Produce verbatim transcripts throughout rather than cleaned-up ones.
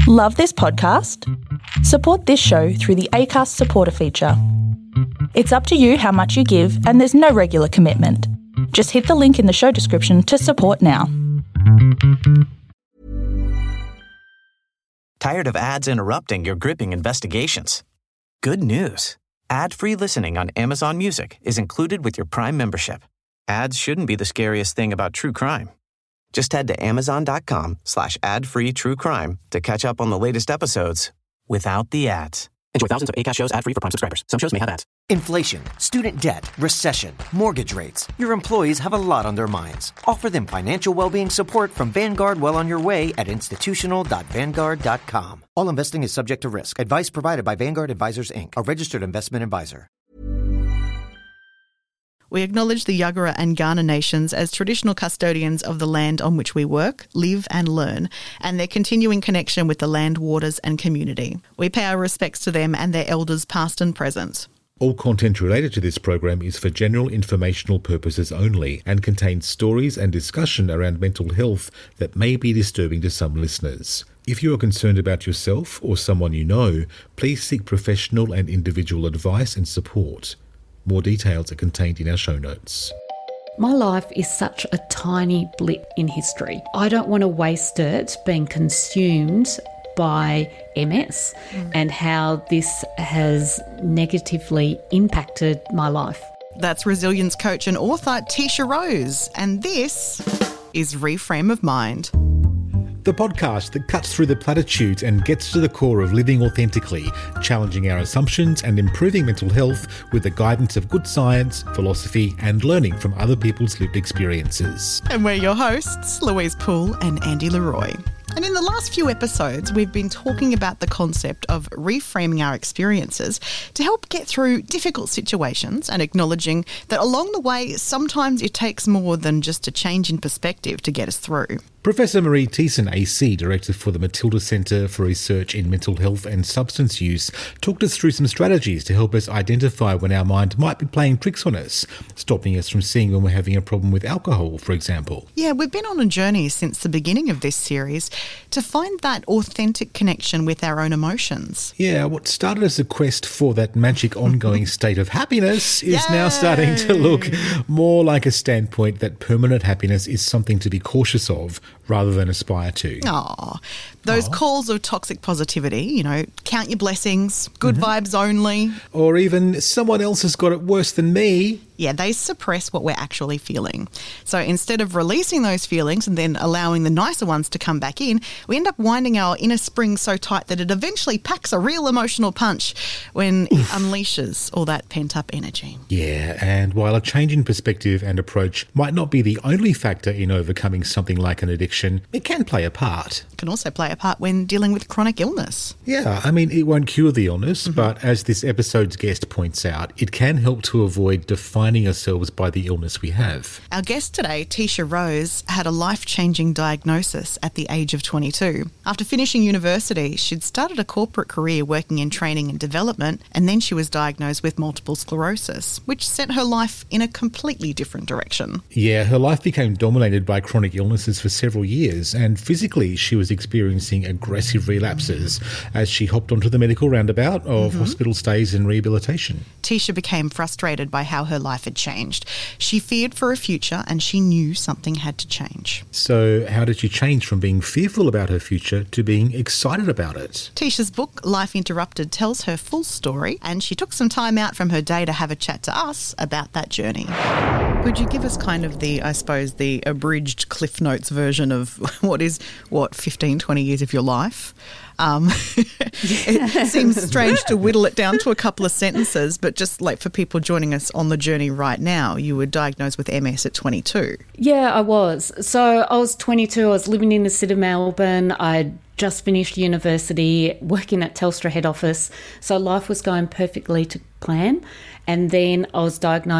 Love this podcast? Support this show through the Acast supporter feature. It's up to you how much you give, and there's no regular commitment. Just hit the link in the show description to support now. Tired of ads interrupting your gripping investigations? Good news. Ad-free listening on Amazon Music is included with your Prime membership. Ads shouldn't be the scariest thing about true crime. Just head to amazon.com slash ad-free true crime to catch up on the latest episodes without the ads. Enjoy thousands of Acast shows ad-free for Prime subscribers. Some shows may have ads. Inflation, student debt, recession, mortgage rates. Your employees have a lot on their minds. Offer them financial well-being support from Vanguard well on your way at institutional dot vanguard dot com. All investing is subject to risk. Advice provided by Vanguard Advisors, Incorporated, a registered investment advisor. We acknowledge the Yagara and Kaurna nations as traditional custodians of the land on which we work, live and learn, and their continuing connection with the land, waters and community. We pay our respects to them and their elders past and present. All content related to this program is for general informational purposes only and contains stories and discussion around mental health that may be disturbing to some listeners. If you are concerned about yourself or someone you know, please seek professional and individual advice and support. More details are contained in our show notes. My life is such a tiny blip in history. I don't want to waste it being consumed by M S mm. and how this has negatively impacted my life. That's resilience coach and author Tisha Rose, and this is Reframe of Mind. The podcast that cuts through the platitudes and gets to the core of living authentically, challenging our assumptions and improving mental health with the guidance of good science, philosophy and learning from other people's lived experiences. And we're your hosts, Louise Poole and Andy Leroy. And in the last few episodes, we've been talking about the concept of reframing our experiences to help get through difficult situations and acknowledging that along the way, sometimes it takes more than just a change in perspective to get us through. Professor Marie Thiessen, A C, Director for the Matilda Centre for Research in Mental Health and Substance Use, talked us through some strategies to help us identify when our mind might be playing tricks on us, stopping us from seeing when we're having a problem with alcohol, for example. Yeah, we've been on a journey since the beginning of this series to find that authentic connection with our own emotions. Yeah, what started as a quest for that magic ongoing state of happiness is Yay! Now starting to look more like a standpoint that permanent happiness is something to be cautious of rather than aspire to. Aw, those Aww. calls of toxic positivity, you know, count your blessings, good mm-hmm. vibes only. Or even someone else has got it worse than me. Yeah, they suppress what we're actually feeling. So instead of releasing those feelings and then allowing the nicer ones to come back in, we end up winding our inner spring so tight that it eventually packs a real emotional punch when it unleashes all that pent-up energy. Yeah, and while a change in perspective and approach might not be the only factor in overcoming something like an addiction, it can play a part. It can also play a part when dealing with chronic illness. Yeah, I mean, it won't cure the illness, mm-hmm. but as this episode's guest points out, it can help to avoid defining ourselves by the illness we have. Our guest today, Tisha Rose, had a life-changing diagnosis at the age of twenty-two. After finishing university, she'd started a corporate career working in training and development, and then she was diagnosed with multiple sclerosis, which sent her life in a completely different direction. Yeah, her life became dominated by chronic illnesses for several years, and physically she was experiencing aggressive relapses as she hopped onto the medical roundabout of mm-hmm. hospital stays and rehabilitation. Tisha became frustrated by how her life had changed. She feared for her future and she knew something had to change. So how did she change from being fearful about her future to being excited about it? Tisha's book, Life Interrupted, tells her full story, and she took some time out from her day to have a chat to us about that journey. Could you give us kind of the, I suppose, the abridged Cliff Notes version of what is, what, fifteen, twenty years of your life? Um, it seems strange to whittle it down to a couple of sentences, but just like for people joining us on the journey right now, you were diagnosed with M S at twenty-two. Yeah, I was. So I was twenty-two. I was living in the city of Melbourne. I'd just finished university, working at Telstra head office. So life was going perfectly to plan. And then I was diagnosed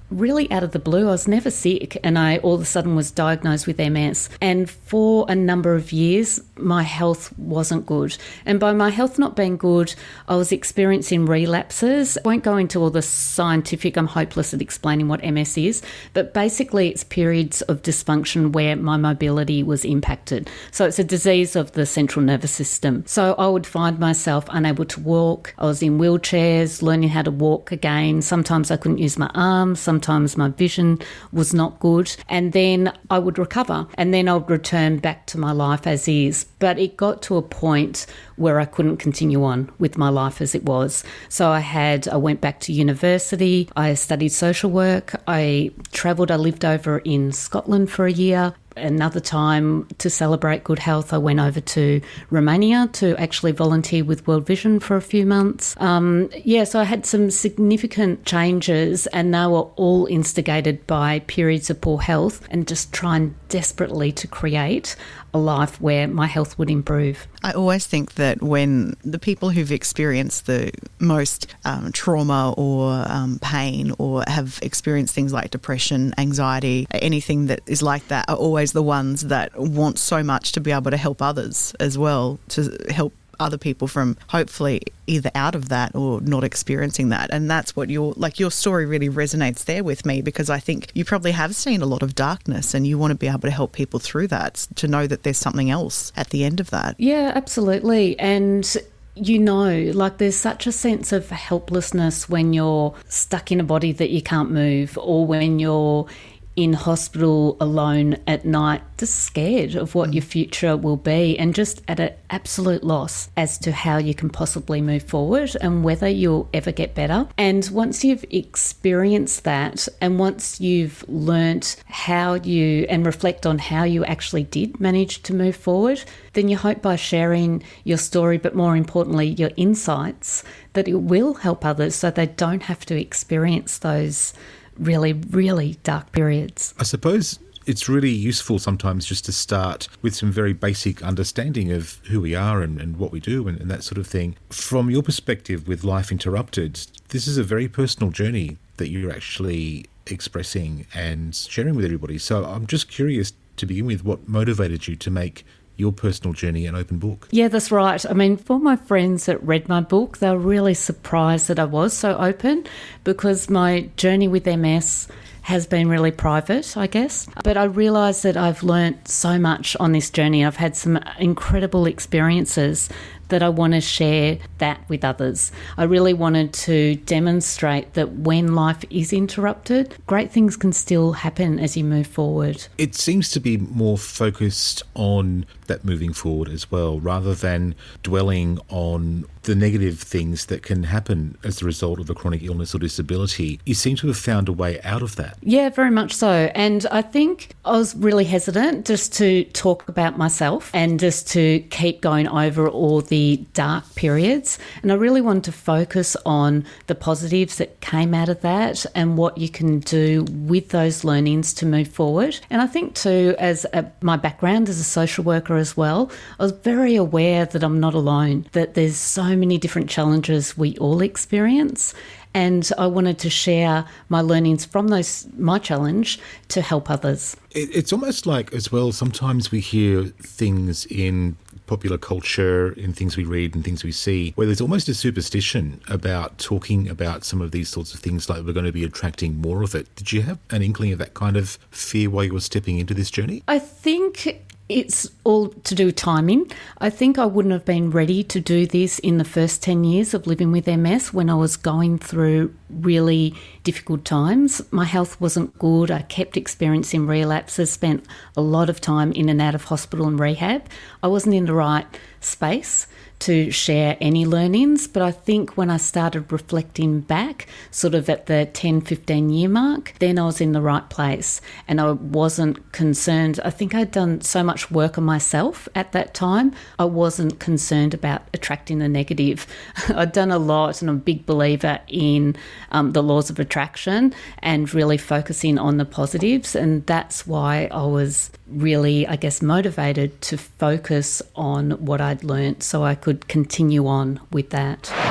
really out of the blue. I was never sick, and I all of a sudden was diagnosed with M S. And for a number of years, my health wasn't good. And by my health not being good, I was experiencing relapses. I won't go into all the scientific, I'm hopeless at explaining what M S is, but basically it's periods of dysfunction where my mobility was impacted. So it's a disease of the central nervous system. So I would find myself unable to walk. I was in wheelchairs, learning how to walk again. Sometimes I couldn't use my arms. Sometimes my vision was not good. And then I would recover. And then I would return back to my life as is. But it got to a point where I couldn't continue on with my life as it was. So I had, I went back to university. I studied social work. I travelled. I lived over in Scotland for a year. Another time, to celebrate good health, I went over to Romania to actually volunteer with World Vision for a few months. Um, yeah, so I had some significant changes, and they were all instigated by periods of poor health and just trying desperately to create a life where my health would improve. I always think that when the people who've experienced the most um, trauma or um, pain or have experienced things like depression, anxiety, anything that is like that, are always the ones that want so much to be able to help others as well, to help other people from hopefully either out of that or not experiencing that. And that's what your, like your story really resonates there with me, because I think you probably have seen a lot of darkness and you want to be able to help people through that, to know that there's something else at the end of that. Yeah, absolutely. And you know, like there's such a sense of helplessness when you're stuck in a body that you can't move, or when you're in hospital alone at night, just scared of what mm. your future will be, and just at an absolute loss as to how you can possibly move forward and whether you'll ever get better. And once you've experienced that, and once you've learnt how you, and reflect on how you actually did manage to move forward, then you hope by sharing your story, but more importantly, your insights, that it will help others so they don't have to experience those really, really dark periods. I suppose it's really useful sometimes just to start with some very basic understanding of who we are and, and what we do and, and that sort of thing. From your perspective with Life Interrupted, this is a very personal journey that you're actually expressing and sharing with everybody. So I'm just curious to begin with, what motivated you to make your personal journey an open book? Yeah, that's right. I mean, for my friends that read my book, they were really surprised that I was so open, because my journey with M S has been really private, I guess. But I realised that I've learnt so much on this journey. I've had some incredible experiences that I want to share that with others. I really wanted to demonstrate that when life is interrupted, great things can still happen as you move forward. It seems to be more focused on that moving forward as well, rather than dwelling on the negative things that can happen as a result of a chronic illness or disability. You seem to have found a way out of that. Yeah, very much so. And I think I was really hesitant just to talk about myself and just to keep going over all the dark periods. And I really wanted to focus on the positives that came out of that and what you can do with those learnings to move forward. And I think too, as a, my background as a social worker as well, I was very aware that I'm not alone, that there's so many different challenges we all experience. And I wanted to share my learnings from those, my challenge, to help others. It's almost like, as well, sometimes we hear things in popular culture, in things we read and things we see, where there's almost a superstition about talking about some of these sorts of things, like we're going to be attracting more of it. Did you have an inkling of that kind of fear while you were stepping into this journey? I think it's all to do with timing. I think I wouldn't have been ready to do this in the first ten years of living with M S, when I was going through really difficult times. My health wasn't good. I kept experiencing relapses, spent a lot of time in and out of hospital and rehab. I wasn't in the right space to share any learnings, but I think when I started reflecting back, sort of at the ten, fifteen year mark, then I was in the right place and I wasn't concerned. I think I'd done so much work on myself at that time. I wasn't concerned about attracting the negative. I'd done a lot, and I'm a big believer in um, the laws of attraction and really focusing on the positives, and that's why I was really, I guess, motivated to focus on what I'd learnt so I could continue on with that.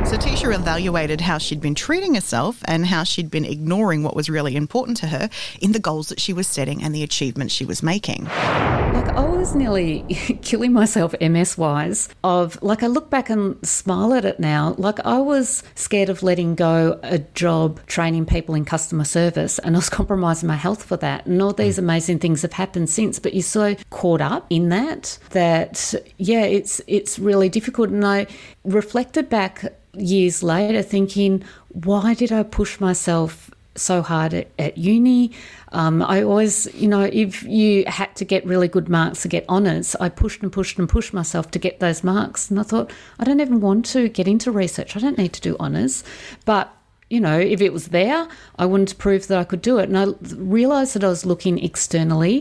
So Tisha evaluated how she'd been treating herself and how she'd been ignoring what was really important to her in the goals that she was setting and the achievements she was making. Like, I was nearly killing myself M S-wise of, like, I look back and smile at it now. Like, I was scared of letting go a job training people in customer service, and I was compromising my health for that. And all these amazing things have happened since, but you're so caught up in that that, yeah, it's it's really difficult. And I reflected back years later thinking, why did I push myself so hard at, at uni? Um, I always, you know, if you had to get really good marks to get honours, I pushed and pushed and pushed myself to get those marks. And I thought, I don't even want to get into research. I don't need to do honours. But, you know, if it was there, I wanted to prove that I could do it. And I realised that I was looking externally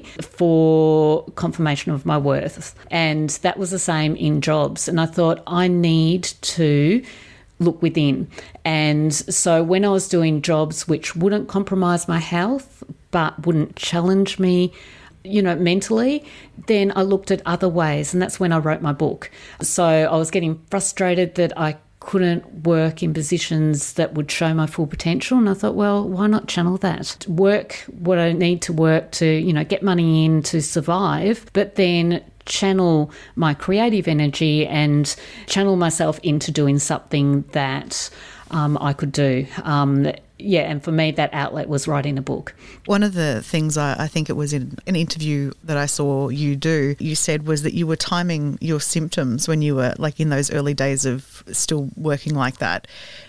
for confirmation of my worth. And that was the same in jobs. And I thought, I need to look within. And so when I was doing jobs which wouldn't compromise my health but wouldn't challenge me, you know, mentally, then I looked at other ways, and that's when I wrote my book. So I was getting frustrated that I couldn't work in positions that would show my full potential, and I thought, well, why not channel that? Work what I need to work to, you know, get money in to survive, but then channel my creative energy and channel myself into doing something that um, I could do. Um, yeah, and for me, that outlet was writing a book. One of the things I, I think it was in an interview that I saw you do, you said was that you were timing your symptoms when you were like in those early days of still working like that,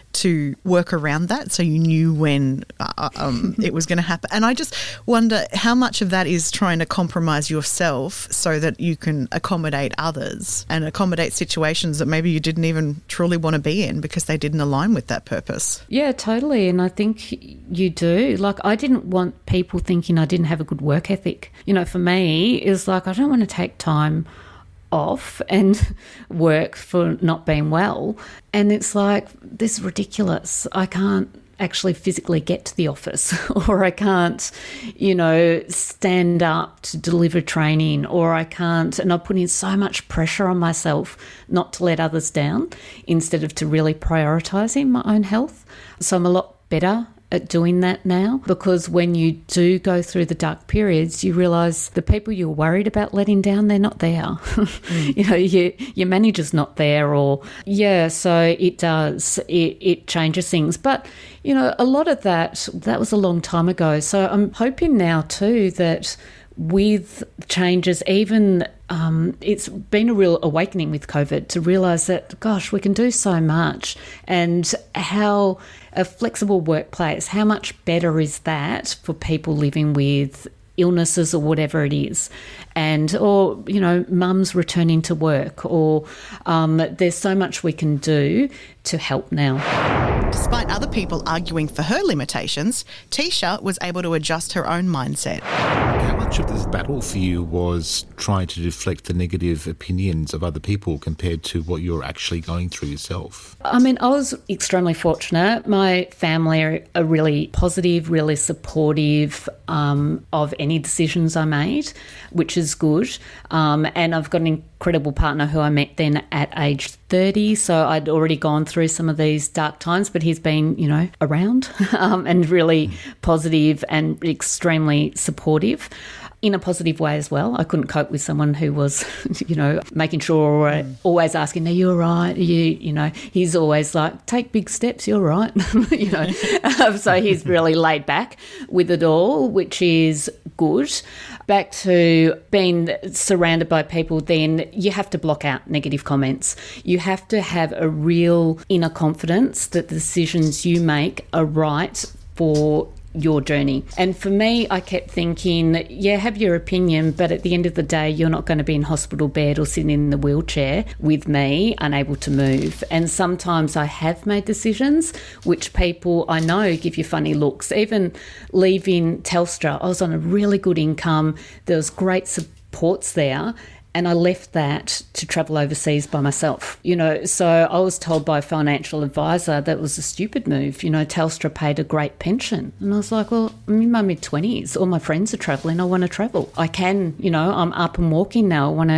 to work around that, so you knew when uh, um, it was going to happen. And I just wonder how much of that is trying to compromise yourself so that you can accommodate others and accommodate situations that maybe you didn't even truly want to be in because they didn't align with that purpose. Yeah, totally. And I think you do. Like, I didn't want people thinking I didn't have a good work ethic. You know, for me, it's like I don't want to take time off and work for not being well. And it's like, this is ridiculous. I can't actually physically get to the office, or I can't, you know, stand up to deliver training, or I can't, and I put in so much pressure on myself not to let others down instead of to really prioritising my own health. So I'm a lot better at doing that now, because when you do go through the dark periods, you realise the people you're worried about letting down, they're not there. Mm. You know, you, your manager's not there, or, yeah, so it does, it, it changes things. But, you know, a lot of that, that was a long time ago. So I'm hoping now too that with changes, even um, it's been a real awakening with COVID to realise that, gosh, we can do so much, and how a flexible workplace, how much better is that for people living with illnesses or whatever it is, and or, you know, mums returning to work, or um, there's so much we can do to help now. Despite other people arguing for her limitations, Tisha was able to adjust her own mindset. How much of this battle for you was trying to deflect the negative opinions of other people compared to what you're actually going through yourself? I mean, I was extremely fortunate. My family are, are really positive, really supportive um, of any decisions I made, which is good. Um, and I've got an incredible partner who I met then at age thirty. So I'd already gone through some of these dark times, but he's been, you know, around um, and really positive and extremely supportive. In a positive way as well. I couldn't cope with someone who was, you know, making sure, uh, always asking, are you all right? Are you, you know, he's always like, take big steps, you're right. you know, um, so he's really laid back with it all, which is good. Back to being surrounded by people, then you have to block out negative comments. You have to have a real inner confidence that the decisions you make are right for your journey. And for me, I kept thinking, yeah, have your opinion, but at the end of the day, you're not going to be in hospital bed or sitting in the wheelchair with me, unable to move. And sometimes I have made decisions which people I know give you funny looks. Even leaving Telstra, I was on a really good income. There was great supports there. And I left that to travel overseas by myself, you know. So I was told by a financial advisor that was a stupid move. You know, Telstra paid a great pension. And I was like, well, I'm in my mid-twenties. All my friends are travelling. I want to travel. I can, you know, I'm up and walking now. I want to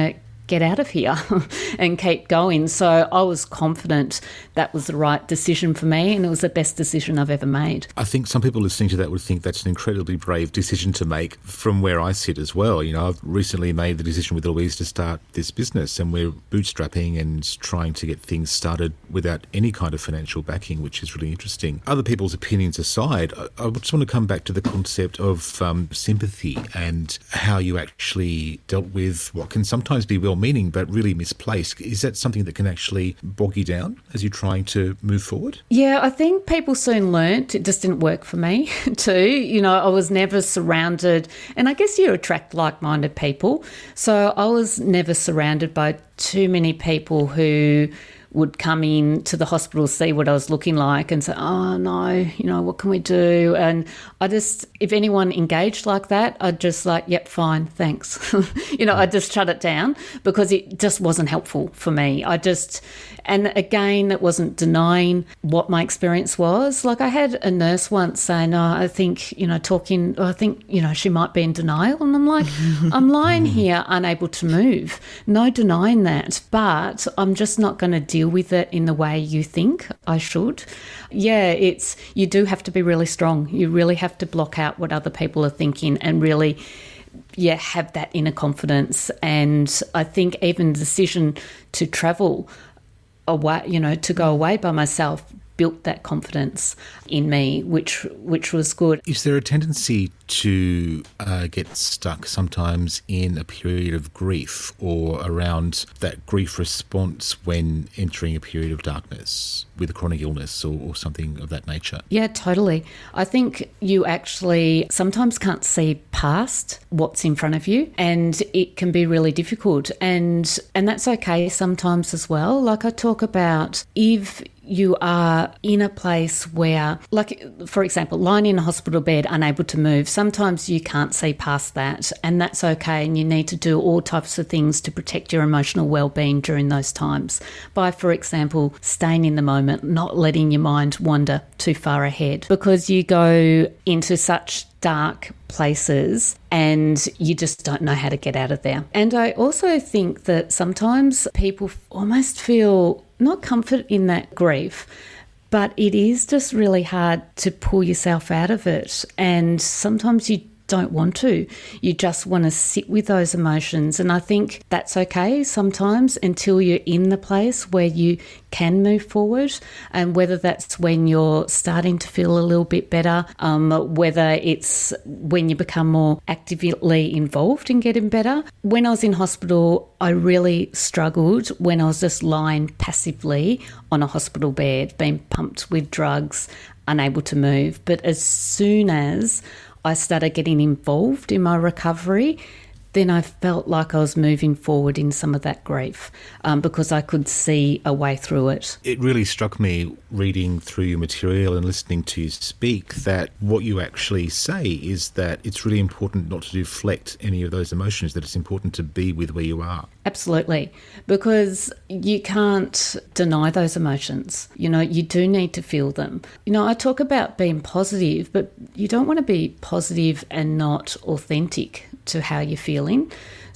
get out of here and keep going. So I was confident that was the right decision for me, and it was the best decision I've ever made. I think some people listening to that would think that's an incredibly brave decision to make from where I sit as well. You know, I've recently made the decision with Louise to start this business, and we're bootstrapping and trying to get things started without any kind of financial backing, which is really interesting. Other people's opinions aside, I, I just want to come back to the concept of um, sympathy and how you actually dealt with what can sometimes be well-meaning but really misplaced. Is that something that can actually bog you down as you're trying to move forward? Yeah, I think people soon learnt it just didn't work for me too. You know, I was never surrounded, and I guess you attract like-minded people. So I was never surrounded by too many people who would come in to the hospital, see what I was looking like and say, oh, no, you know, what can we do? And I just, if anyone engaged like that, I'd just like, yep, fine, thanks. you know, I'd just shut it down because it just wasn't helpful for me. I just, and again, it wasn't denying what my experience was. Like I had a nurse once saying, oh, I think, you know, talking, oh, I think, you know, she might be in denial. And I'm like, I'm lying here unable to move. No denying that, but I'm just not going to deal with it in the way you think I should. Yeah, it's, you do have to be really strong. You really have to block out what other people are thinking and really, yeah, have that inner confidence. And I think even the decision to travel away, you know, to go away by myself built that confidence in me, which which was good. Is there a tendency to uh, get stuck sometimes in a period of grief or around that grief response when entering a period of darkness with a chronic illness or, or something of that nature? Yeah, totally. I think you actually sometimes can't see past what's in front of you, and it can be really difficult. And and that's okay sometimes as well. Like I talk about, if you are in a place where, like, for example, lying in a hospital bed, unable to move, sometimes you can't see past that, and that's okay, and you need to do all types of things to protect your emotional well-being during those times by, for example, staying in the moment, not letting your mind wander too far ahead, because you go into such dark places and you just don't know how to get out of there. And I also think that sometimes people almost feel not comfort in that grief, but it is just really hard to pull yourself out of it. And sometimes you don't want to. You just want to sit with those emotions. And I think that's okay sometimes until you're in the place where you can move forward, and whether that's when you're starting to feel a little bit better, um, whether it's when you become more actively involved in getting better. When I was in hospital, I really struggled when I was just lying passively on a hospital bed, being pumped with drugs, unable to move. But as soon as I started getting involved in my recovery, then I felt like I was moving forward in some of that grief um, because I could see a way through it. It really struck me reading through your material and listening to you speak that what you actually say is that it's really important not to deflect any of those emotions, that it's important to be with where you are. Absolutely, because you can't deny those emotions. You know, you do need to feel them. You know, I talk about being positive, but you don't want to be positive and not authentic to how you're feeling.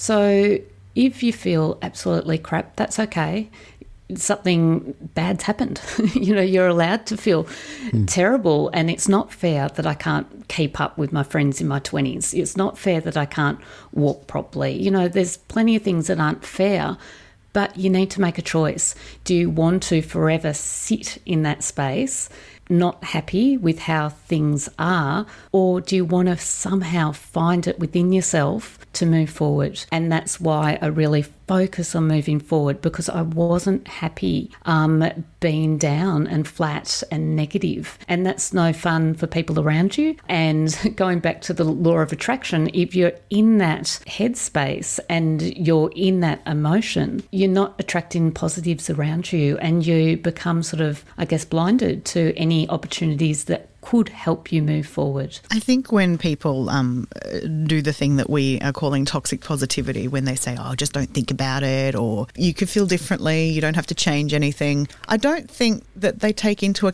So if you feel absolutely crap, that's okay. Something bad's happened. you know, you're allowed to feel mm. terrible, and it's not fair that I can't keep up with my friends in my twenties. It's not fair that I can't walk properly. You know, there's plenty of things that aren't fair, but you need to make a choice. Do you want to forever sit in that space, not happy with how things are, or do you want to somehow find it within yourself to move forward? And that's why I really focus on moving forward, because I wasn't happy um, being down and flat and negative. And that's no fun for people around you. And going back to the law of attraction, if you're in that headspace and you're in that emotion, you're not attracting positives around you, and you become sort of, I guess, blinded to any opportunities that could help you move forward. I think when people um, do the thing that we are calling toxic positivity, when they say, oh, just don't think about it, or you could feel differently, you don't have to change anything, I don't think that they take into account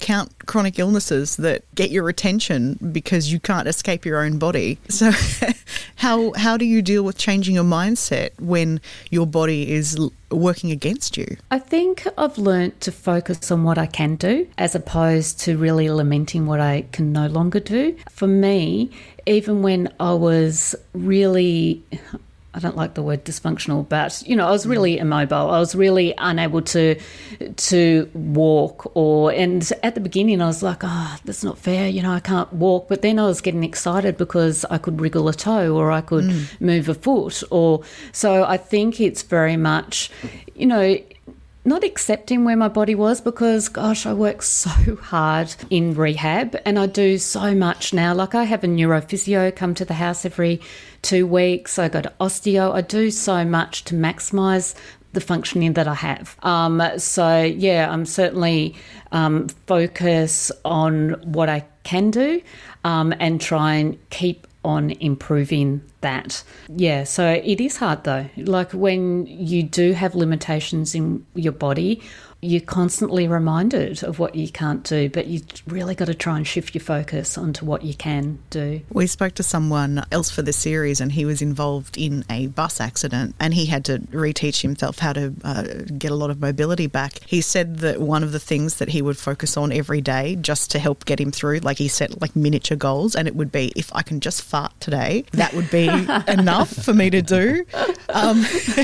chronic illnesses that get your attention because you can't escape your own body. So how how do you deal with changing your mindset when your body is working against you? I think I've learnt to focus on what I can do as opposed to really lamenting what I can no longer do. For me, even when I was really... I don't like the word dysfunctional, but, you know, I was really immobile. I was really unable to to walk or, and at the beginning I was like, oh, that's not fair, you know, I can't walk. But then I was getting excited because I could wriggle a toe or I could mm. move a foot. Or so I think it's very much, you know, not accepting where my body was because, gosh, I worked so hard in rehab and I do so much now. Like I have a neurophysio come to the house every two weeks. I go to osteo. I do so much to maximise the functioning that I have. Um, so, yeah, I'm certainly um, focus on what I can do um, and try and keep on improving that. Yeah, so it is hard though. Like when you do have limitations in your body, you're constantly reminded of what you can't do, but you really got to try and shift your focus onto what you can do. We spoke to someone else for the series and he was involved in a bus accident and he had to reteach himself how to uh, get a lot of mobility back. He said that one of the things that he would focus on every day just to help get him through, like he set like miniature goals, and it would be, if I can just fart today, that would be enough for me to do. Um,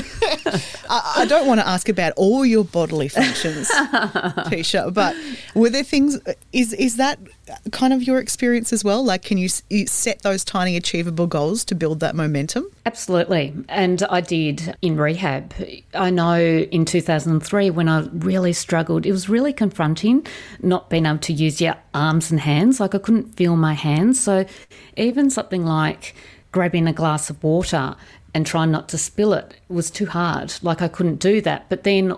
I, I don't want to ask about all your bodily functions, Tisha, but were there things, is is that kind of your experience as well? Like, can you, you set those tiny achievable goals to build that momentum? Absolutely. And I did in rehab. I know in two thousand three when I really struggled, it was really confronting not being able to use your arms and hands. Like I couldn't feel my hands. So even something like grabbing a glass of water and trying not to spill it was too hard. Like I couldn't do that. But then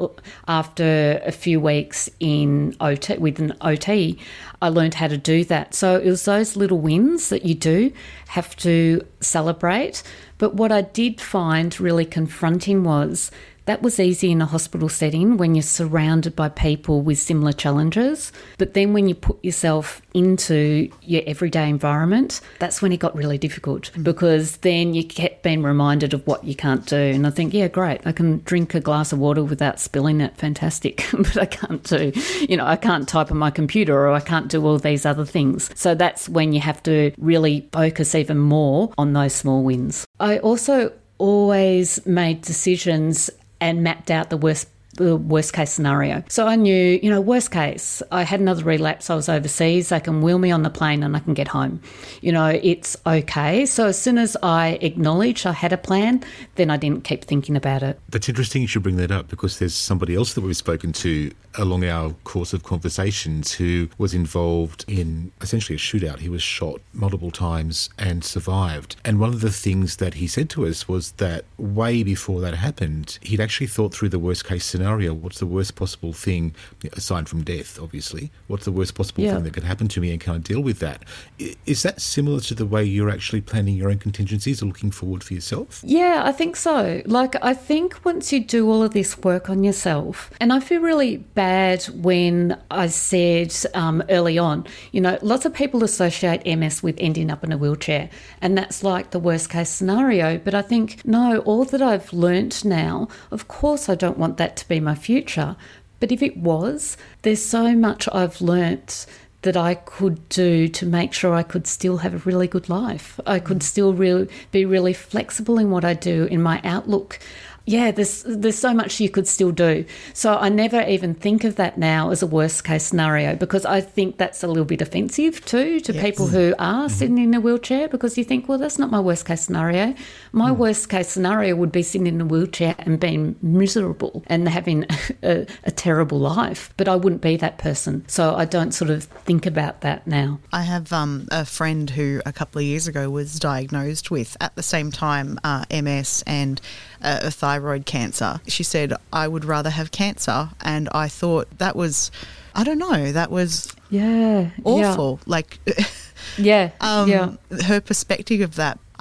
after a few weeks in O T, with an O T, I learned how to do that. So it was those little wins that you do have to celebrate. But what I did find really confronting was that was easy in a hospital setting when you're surrounded by people with similar challenges. But then when you put yourself into your everyday environment, that's when it got really difficult mm. because then you kept being reminded of what you can't do. And I think, yeah, great, I can drink a glass of water without spilling it, fantastic. But I can't do, you know, I can't type on my computer or I can't do all these other things. So that's when you have to really focus even more on those small wins. I also always made decisions and mapped out the worst the worst case scenario. So I knew, you know, worst case, I had another relapse, I was overseas, they can wheel me on the plane and I can get home. You know, it's okay. So as soon as I acknowledged I had a plan, then I didn't keep thinking about it. That's interesting you should bring that up because there's somebody else that we've spoken to along our course of conversations who was involved in essentially a shootout. He was shot multiple times and survived. And one of the things that he said to us was that way before that happened, he'd actually thought through the worst case scenario. What's the worst possible thing, aside from death, obviously? What's the worst possible yeah. thing that could happen to me, and can I deal with that? Is that similar to the way you're actually planning your own contingencies or looking forward for yourself? Yeah, I think so. Like, I think once you do all of this work on yourself, and I feel really bad when I said um, early on, you know, lots of people associate M S with ending up in a wheelchair, and that's like the worst case scenario. But I think, no, all that I've learnt now, of course I don't want that to be my future. But if it was, there's so much I've learnt that I could do to make sure I could still have a really good life. I could still really be really flexible in what I do, in my outlook. Yeah, there's there's so much you could still do. So I never even think of that now as a worst case scenario because I think that's a little bit offensive too to yes. people who are mm-hmm. sitting in a wheelchair because you think, well, that's not my worst case scenario. My mm. worst case scenario would be sitting in a wheelchair and being miserable and having a, a terrible life. But I wouldn't be that person. So I don't sort of think about that now. I have um, a friend who a couple of years ago was diagnosed with, at the same time, uh, M S and uh, a thyroid cancer. She said, I would rather have cancer. And I thought that was, I don't know, that was yeah, awful. Yeah. Like, yeah, um, yeah. her perspective of that. I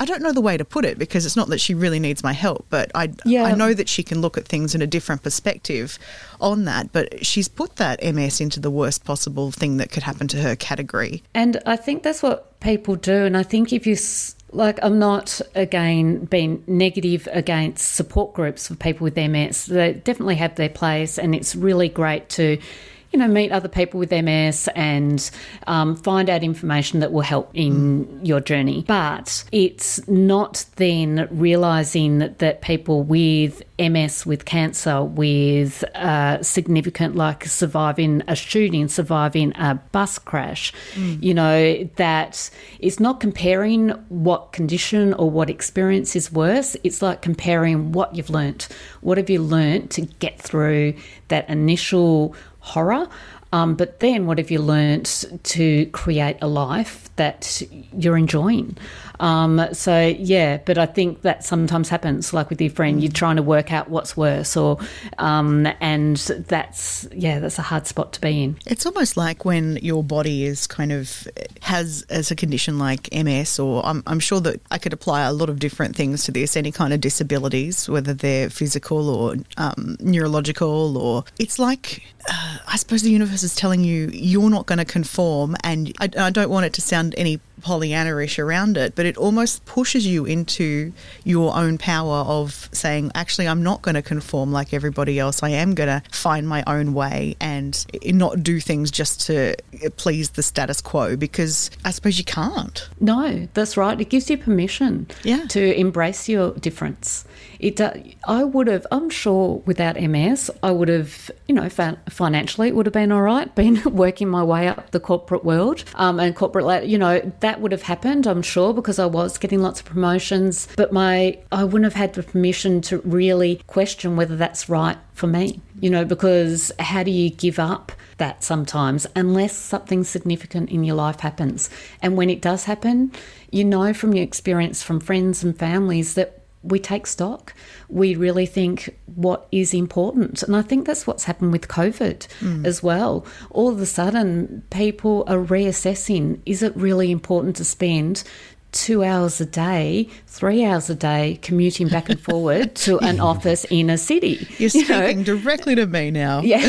I don't know the way to put it, because it's not that she really needs my help, but I, Yeah. I know that she can look at things in a different perspective on that. But she's put that M S into the worst possible thing that could happen to her category. And I think that's what people do. And I think if you, s- like, I'm not, again, being negative against support groups for people with M S. They definitely have their place, and it's really great to, you know, meet other people with M S and um, find out information that will help in mm. your journey. But it's not then realising that, that people with M S, with cancer, with uh, significant, like surviving a shooting, surviving a bus crash, mm. you know, that it's not comparing what condition or what experience is worse. It's like comparing what you've learnt. What have you learnt to get through that initial horror, um, but then what have you learnt to create a life that you're enjoying? Um, so, yeah, but I think that sometimes happens, like with your friend, you're trying to work out what's worse, or um, and that's, yeah, that's a hard spot to be in. It's almost like when your body is kind of has as a condition like M S, or I'm, I'm sure that I could apply a lot of different things to this, any kind of disabilities, whether they're physical or um, neurological, or it's like, uh, I suppose the universe is telling you you're not going to conform, and I, I don't want it to sound any Pollyanna-ish around it, but it almost pushes you into your own power of saying, actually, I'm not going to conform like everybody else. I am going to find my own way and not do things just to please the status quo, because I suppose you can't. No, that's right. It gives you permission yeah. to embrace your difference. It, uh, I would have, I'm sure without M S, I would have, you know, fa- financially it would have been all right, been working my way up the corporate world um, and corporate, you know, that would have happened, I'm sure, because I was getting lots of promotions, but my, I wouldn't have had the permission to really question whether that's right for me, you know, because how do you give up that sometimes unless something significant in your life happens? And when it does happen, you know from your experience from friends and families that we take stock. We really think what is important. And I think that's what's happened with COVID mm. as well. All of a sudden, people are reassessing, is it really important to spend two hours a day, three hours a day commuting back and forward to an office in a city? You're speaking you know? directly to me now. Yeah.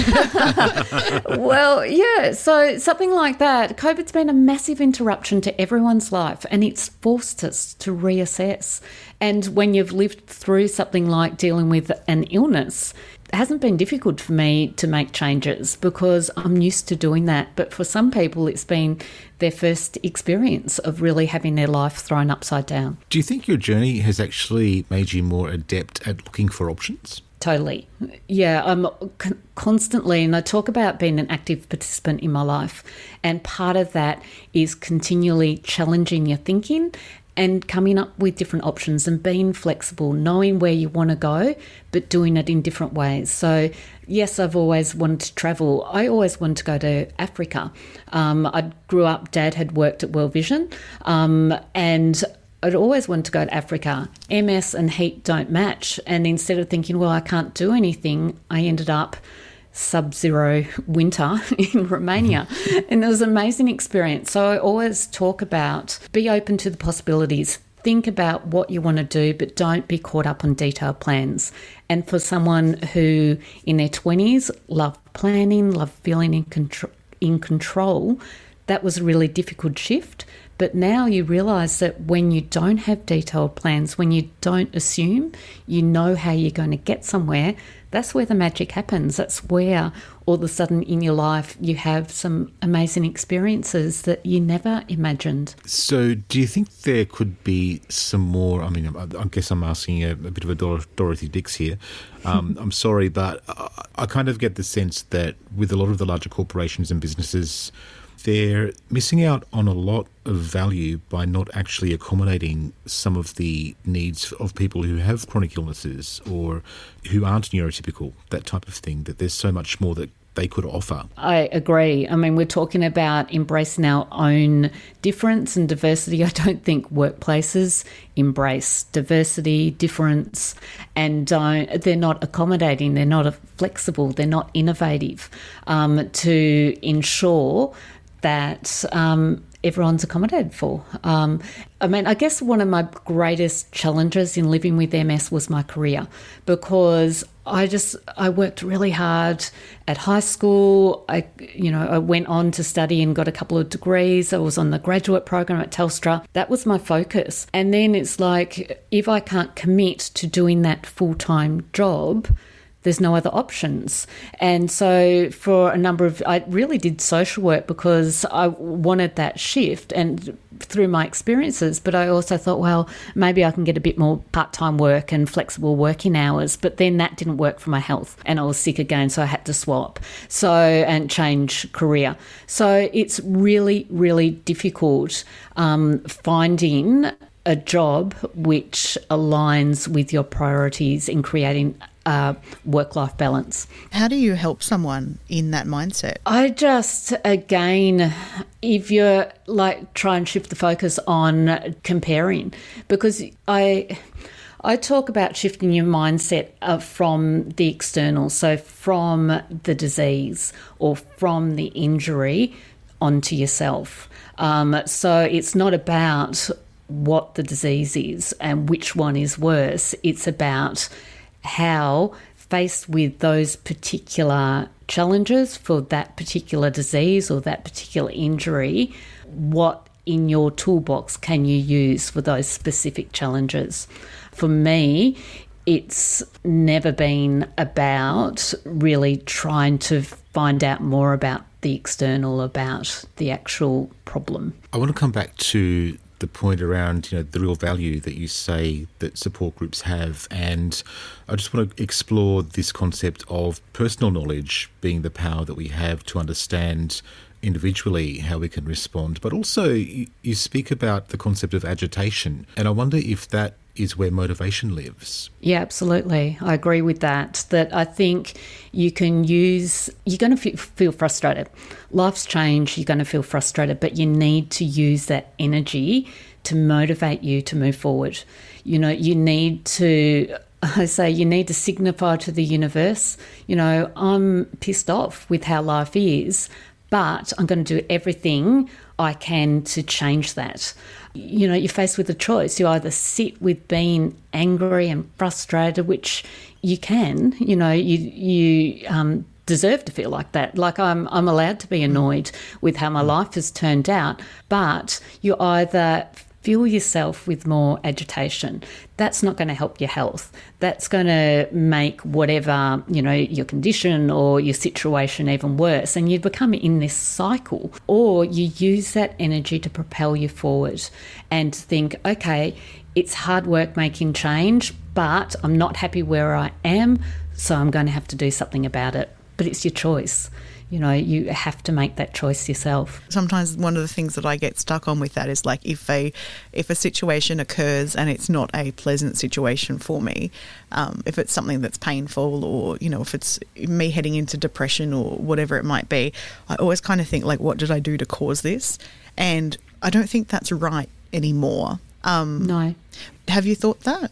Well, yeah. So something like that. COVID's been a massive interruption to everyone's life, and it's forced us to reassess. And when you've lived through something like dealing with an illness, it hasn't been difficult for me to make changes because I'm used to doing that. But for some people, it's been their first experience of really having their life thrown upside down. Do you think your journey has actually made you more adept at looking for options? Totally. Yeah, I'm con- constantly, and I talk about being an active participant in my life, and part of that is continually challenging your thinking and coming up with different options and being flexible, knowing where you want to go, but doing it in different ways. So, yes, I've always wanted to travel. I always wanted to go to Africa. Um, I grew up, Dad had worked at World Vision, um, and I'd always wanted to go to Africa. M S and heat don't match. And instead of thinking, well, I can't do anything, I ended up sub-zero winter in Romania. And it was an amazing experience. So I always talk about be open to the possibilities. Think about what you want to do, but don't be caught up on detailed plans. And for someone who in their twenties loved planning, loved feeling in control, in control, that was a really difficult shift. But now you realise that when you don't have detailed plans, when you don't assume, you know how you're going to get somewhere, that's where the magic happens. That's where all of a sudden in your life you have some amazing experiences that you never imagined. So do you think there could be some more, I mean, I guess I'm asking a, a bit of a Dor- Dorothy Dix here. Um, I'm sorry, but I, I kind of get the sense that with a lot of the larger corporations and businesses, they're missing out on a lot of value by not actually accommodating some of the needs of people who have chronic illnesses or who aren't neurotypical, that type of thing, that there's so much more that they could offer. I agree. I mean, we're talking about embracing our own difference and diversity. I don't think workplaces embrace diversity, difference, and don't, they're not accommodating, they're not flexible, they're not innovative um, to ensure that um, everyone's accommodated for. Um, I mean, I guess one of my greatest challenges in living with M S was my career, because I just, I worked really hard at high school. I, you know, I went on to study and got a couple of degrees. I was on the graduate program at Telstra. That was my focus. And then it's like, if I can't commit to doing that full-time job, there's no other options. And so for a number of, I really did social work because I wanted that shift and through my experiences, but I also thought, well, maybe I can get a bit more part-time work and flexible working hours, but then that didn't work for my health and I was sick again, so I had to swap so and change career. So it's really, really difficult um, finding a job which aligns with your priorities in creating Uh, work-life balance. How do you help someone in that mindset? I just, again, if you're like, try and shift the focus on comparing, because I I talk about shifting your mindset uh, from the external, so from the disease or from the injury onto yourself. Um, so it's not about what the disease is and which one is worse. It's about how, faced with those particular challenges for that particular disease or that particular injury, what in your toolbox can you use for those specific challenges? For me, it's never been about really trying to find out more about the external, about the actual problem. I want to come back to the point around, you know, the real value that you say that support groups have, and I just want to explore this concept of personal knowledge being the power that we have to understand individually how we can respond, but also you, you speak about the concept of agitation, and I wonder if that is where motivation lives. Yeah, absolutely. I agree with that, that I think you can use, you're going to feel frustrated. Life's changed, you're going to feel frustrated, but you need to use that energy to motivate you to move forward. You know, you need to, I say, you need to signify to the universe, you know, I'm pissed off with how life is, but I'm going to do everything I can to change that. You know, you're faced with a choice. You either sit with being angry and frustrated, which you can, you know, you you um, deserve to feel like that. Like I'm, I'm allowed to be annoyed with how my life has turned out, but you either fuel yourself with more agitation. That's not going to help your health. That's going to make whatever, you know, your condition or your situation even worse, and you become in this cycle. Or you use that energy to propel you forward and think, okay, it's hard work making change, but I'm not happy where I am, so I'm going to have to do something about it. But it's your choice. You know, you have to make that choice yourself. Sometimes one of the things that I get stuck on with that is like if a if a situation occurs and it's not a pleasant situation for me, um, if it's something that's painful, or, you know, if it's me heading into depression or whatever it might be, I always kind of think like, what did I do to cause this? And I don't think that's right anymore. Um, no. Have you thought that?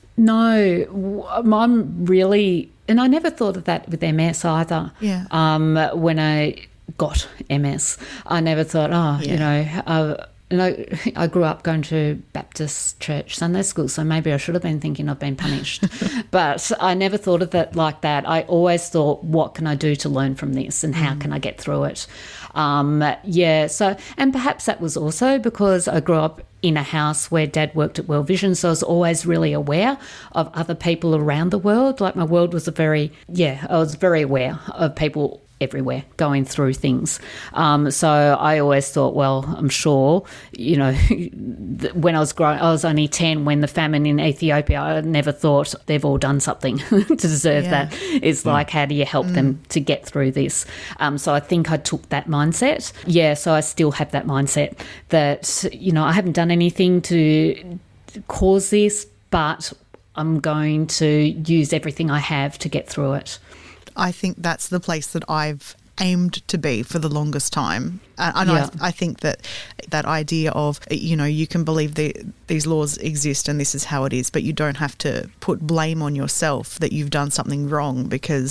No. I'm really... And I never thought of that with M S either. Yeah. Um, when I got M S, I never thought, oh, yeah. you know, uh, you know, I grew up going to Baptist church Sunday school, so maybe I should have been thinking I've been punished. But I never thought of it like that. I always thought, what can I do to learn from this, and how mm. can I get through it? Um, yeah. So, and perhaps that was also because I grew up in a house where Dad worked at World Vision, so I was always really aware of other people around the world. Like my world was a very, yeah, I was very aware of people everywhere going through things. Um, so I always thought, well, I'm sure, you know, when I was growing, I was only ten when the famine in Ethiopia, I never thought they've all done something to deserve yeah. that. It's mm. like, how do you help mm. them to get through this? Um, so I think I took that mindset. Yeah, so I still have that mindset that, you know, I haven't done anything to cause this, but I'm going to use everything I have to get through it. I think that's the place that I've aimed to be for the longest time. Uh, and yeah. I, I think that that idea of, you know, you can believe the, these laws exist and this is how it is, but you don't have to put blame on yourself that you've done something wrong, because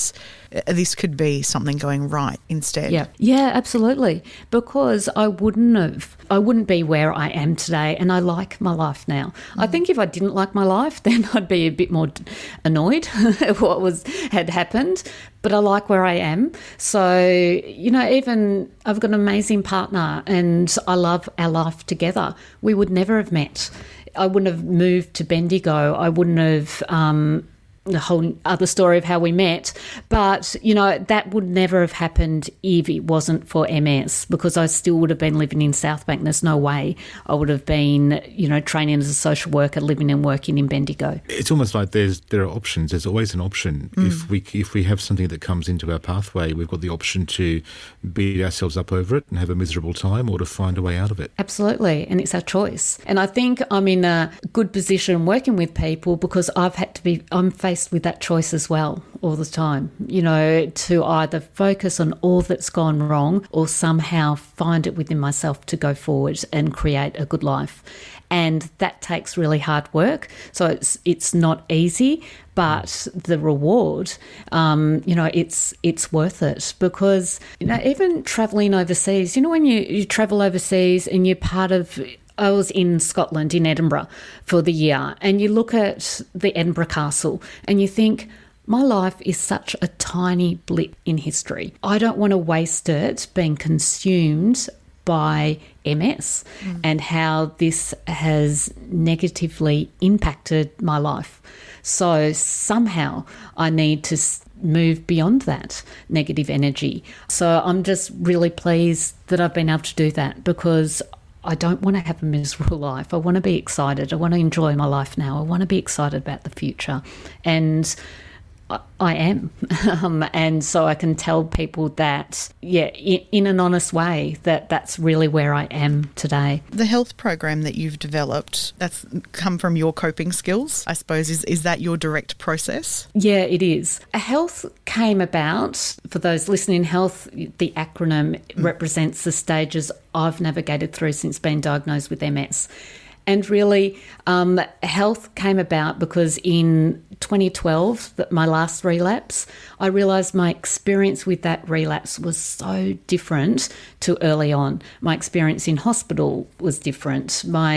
this could be something going right instead. Yeah, yeah, absolutely. Because I wouldn't have, I wouldn't be where I am today, and I like my life now. Mm. I think if I didn't like my life, then I'd be a bit more annoyed at what was had happened. But I like where I am. So, you know, even I've got an amazing partner and I love our life together. We would never have met. I wouldn't have moved to Bendigo. I wouldn't have um, the whole other story of how we met. But, you know, that would never have happened if it wasn't for M S, because I still would have been living in Southbank. There's no way I would have been, you know, training as a social worker, living and working in Bendigo. It's almost like there's there are options. There's always an option. Mm. If we if we have something that comes into our pathway, we've got the option to beat ourselves up over it and have a miserable time, or to find a way out of it. Absolutely, and it's our choice. And I think I'm in a good position working with people because I've had to be, I'm faced with that choice as well all the time, you know, to either focus on all that's gone wrong or somehow find it within myself to go forward and create a good life. And that takes really hard work. So it's it's not easy, but the reward, um, you know, it's it's worth it, because, you know, even travelling overseas, you know, when you, you travel overseas and you're part of, I was in Scotland, in Edinburgh for the year, and you look at the Edinburgh Castle and you think, my life is such a tiny blip in history. I don't want to waste it being consumed by M S mm. and how this has negatively impacted my life. So somehow I need to move beyond that negative energy. So I'm just really pleased that I've been able to do that, because I don't want to have a miserable life. I want to be excited. I want to enjoy my life now. I want to be excited about the future. And I am. um, and so I can tell people that, yeah, in, in an honest way, that that's really where I am today. The health program that you've developed, that's come from your coping skills, I suppose. Is, is that your direct process? Yeah, it is. Health came about, for those listening, health, the acronym mm. represents the stages I've navigated through since being diagnosed with M S. And really, um, health came about because in twenty twelve, my last relapse, I realised my experience with that relapse was so different to early on. My experience in hospital was different. My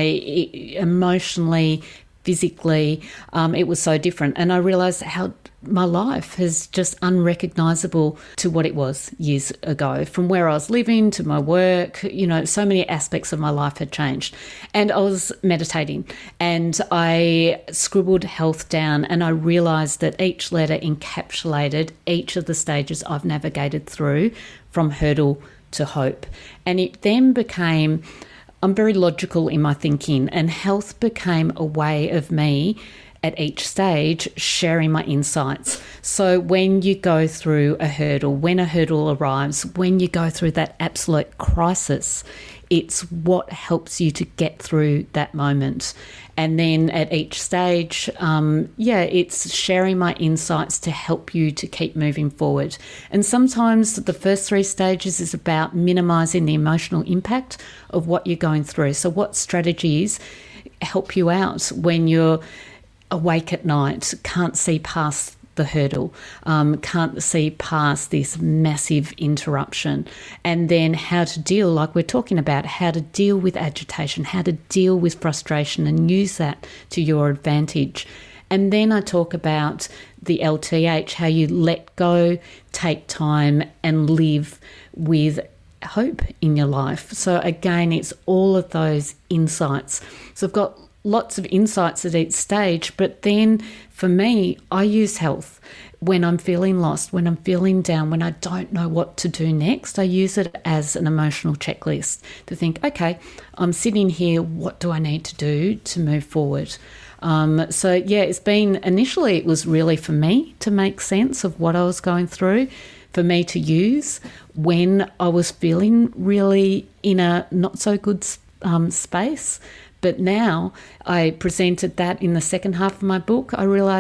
emotionally, physically, um, it was so different. And I realised how my life is just unrecognisable to what it was years ago. From where I was living to my work, you know, so many aspects of my life had changed. And I was meditating and I scribbled health down, and I realised that each letter encapsulated each of the stages I've navigated through, from hurdle to hope. And it then became, I'm very logical in my thinking, and health became a way of me at each stage sharing my insights. So when you go through a hurdle, when a hurdle arrives, when you go through that absolute crisis, it's what helps you to get through that moment. And then at each stage, um, yeah, it's sharing my insights to help you to keep moving forward. And sometimes the first three stages is about minimising the emotional impact of what you're going through. So what strategies help you out when you're awake at night, can't see past the hurdle, um, can't see past this massive interruption, and then how to deal, like we're talking about, how to deal with agitation, how to deal with frustration and use that to your advantage. And then I talk about the L T H, how you let go, take time and live with hope in your life. So again, it's all of those insights. So I've got lots of insights at each stage, but then for me, I use health when I'm feeling lost, when I'm feeling down, when I don't know what to do next. I use it as an emotional checklist to think, okay, I'm sitting here, what do I need to do to move forward? Um, so yeah, it's been, initially it was really for me to make sense of what I was going through, for me to use when I was feeling really in a not so good um, space. But now I presented that in the second half of my book. I realised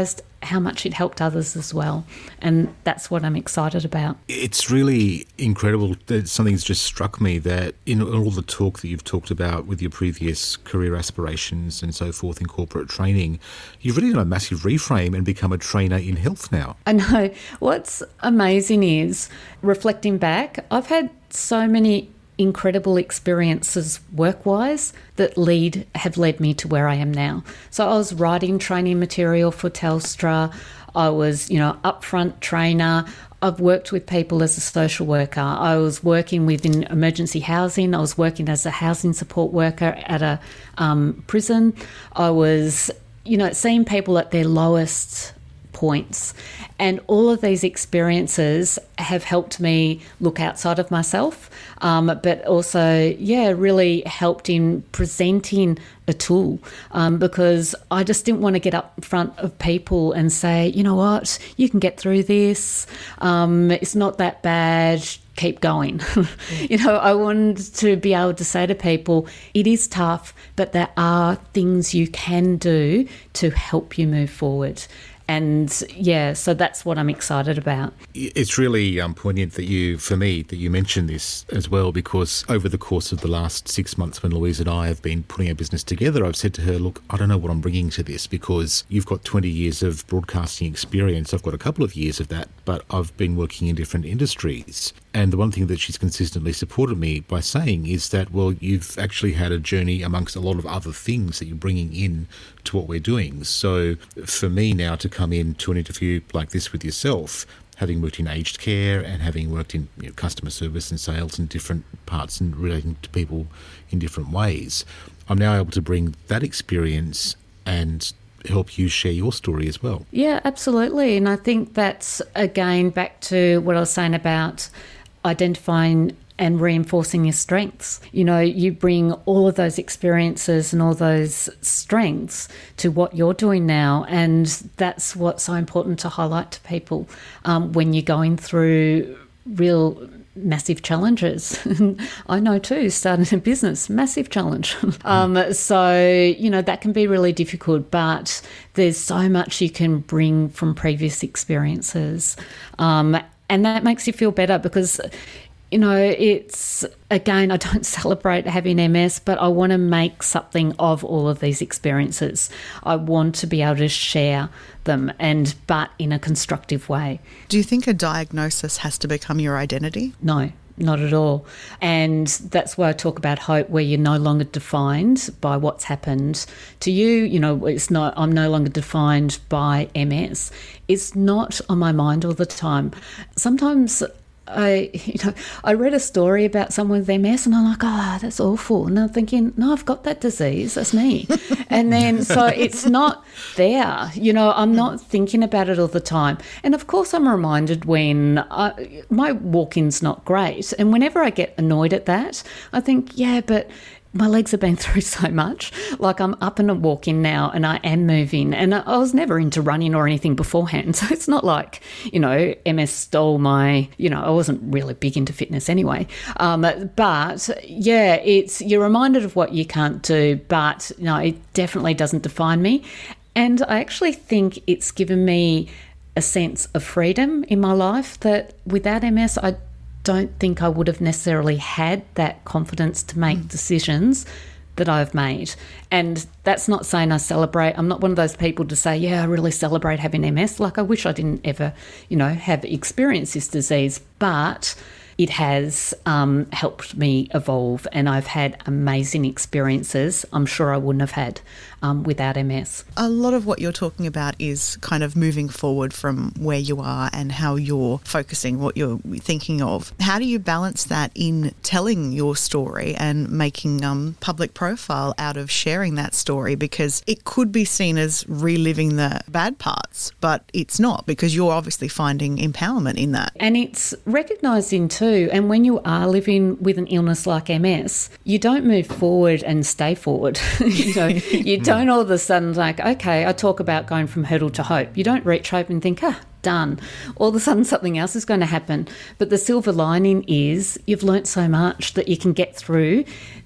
how much it helped others as well. And that's what I'm excited about. It's really incredible that something's just struck me, that in all the talk that you've talked about with your previous career aspirations and so forth in corporate training, you've really done a massive reframe and become a trainer in health now. I know. What's amazing is, reflecting back, I've had so many incredible experiences work-wise that lead have led me to where I am now. So I was writing training material for Telstra. I was, you know, upfront trainer. I've worked with people as a social worker. I was working within emergency housing. I was working as a housing support worker at a um, prison. I was, you know, seeing people at their lowest points. And all of these experiences have helped me look outside of myself, um, but also, yeah, really helped in presenting a tool, um, because I just didn't want to get up in front of people and say, you know what, you can get through this. Um, it's not that bad. Keep going. You know, I wanted to be able to say to people, it is tough, but there are things you can do to help you move forward. And yeah, so that's what I'm excited about. It's really um, poignant that you, for me, that you mentioned this as well, because over the course of the last six months when Louise and I have been putting our business together, I've said to her, look, I don't know what I'm bringing to this, because you've got twenty years of broadcasting experience. I've got a couple of years of that, but I've been working in different industries. And the one thing that she's consistently supported me by saying is that, well, you've actually had a journey amongst a lot of other things that you're bringing in to what we're doing. So for me now to come in to an interview like this with yourself, having worked in aged care and having worked in, you know, customer service and sales in different parts and relating to people in different ways, I'm now able to bring that experience and help you share your story as well. Yeah, absolutely. And I think that's, again, back to what I was saying about identifying and reinforcing your strengths. You know, you bring all of those experiences and all those strengths to what you're doing now, and that's what's so important to highlight to people um, when you're going through real massive challenges. I know too, starting a business, massive challenge. um, so, you know, that can be really difficult, but there's so much you can bring from previous experiences. Um, and that makes you feel better because, you know, it's, again, I don't celebrate having M S, but I want to make something of all of these experiences. I want to be able to share them, and but in a constructive way. Do you think a diagnosis has to become your identity? No, not at all. And that's why I talk about hope, where you're no longer defined by what's happened to you. You know, it's not, I'm no longer defined by M S. It's not on my mind all the time. Sometimes I, you know, I read a story about someone with M S and I'm like, oh, that's awful. And I'm thinking, no, I've got that disease. That's me. And then, so it's not there. You know, I'm not thinking about it all the time. And of course, I'm reminded when I, my walking's not great. And whenever I get annoyed at that, I think, yeah, but my legs have been through so much. Like, I'm up and walking now and I am moving. And I was never into running or anything beforehand. So it's not like, you know, M S stole my, you know, I wasn't really big into fitness anyway. Um, but yeah, it's, you're reminded of what you can't do, but no, it definitely doesn't define me. And I actually think it's given me a sense of freedom in my life that without M S, I don't think I would have necessarily had that confidence to make mm. decisions that I've made. And that's not saying I celebrate. I'm not one of those people to say, yeah, I really celebrate having M S. Like, I wish I didn't ever, you know, have experienced this disease, but it has um, helped me evolve, and I've had amazing experiences I'm sure I wouldn't have had um, without M S. A lot of what you're talking about is kind of moving forward from where you are and how you're focusing, what you're thinking of. How do you balance that in telling your story and making um, public profile out of sharing that story? Because it could be seen as reliving the bad parts, but it's not, because you're obviously finding empowerment in that. And it's recognising too, and when you are living with an illness like M S, you don't move forward and stay forward. You know, you don't all of a sudden like, okay, I talk about going from hurdle to hope. You don't reach hope and think, ah, done. All of a sudden something else is going to happen. But the silver lining is you've learnt so much that you can get through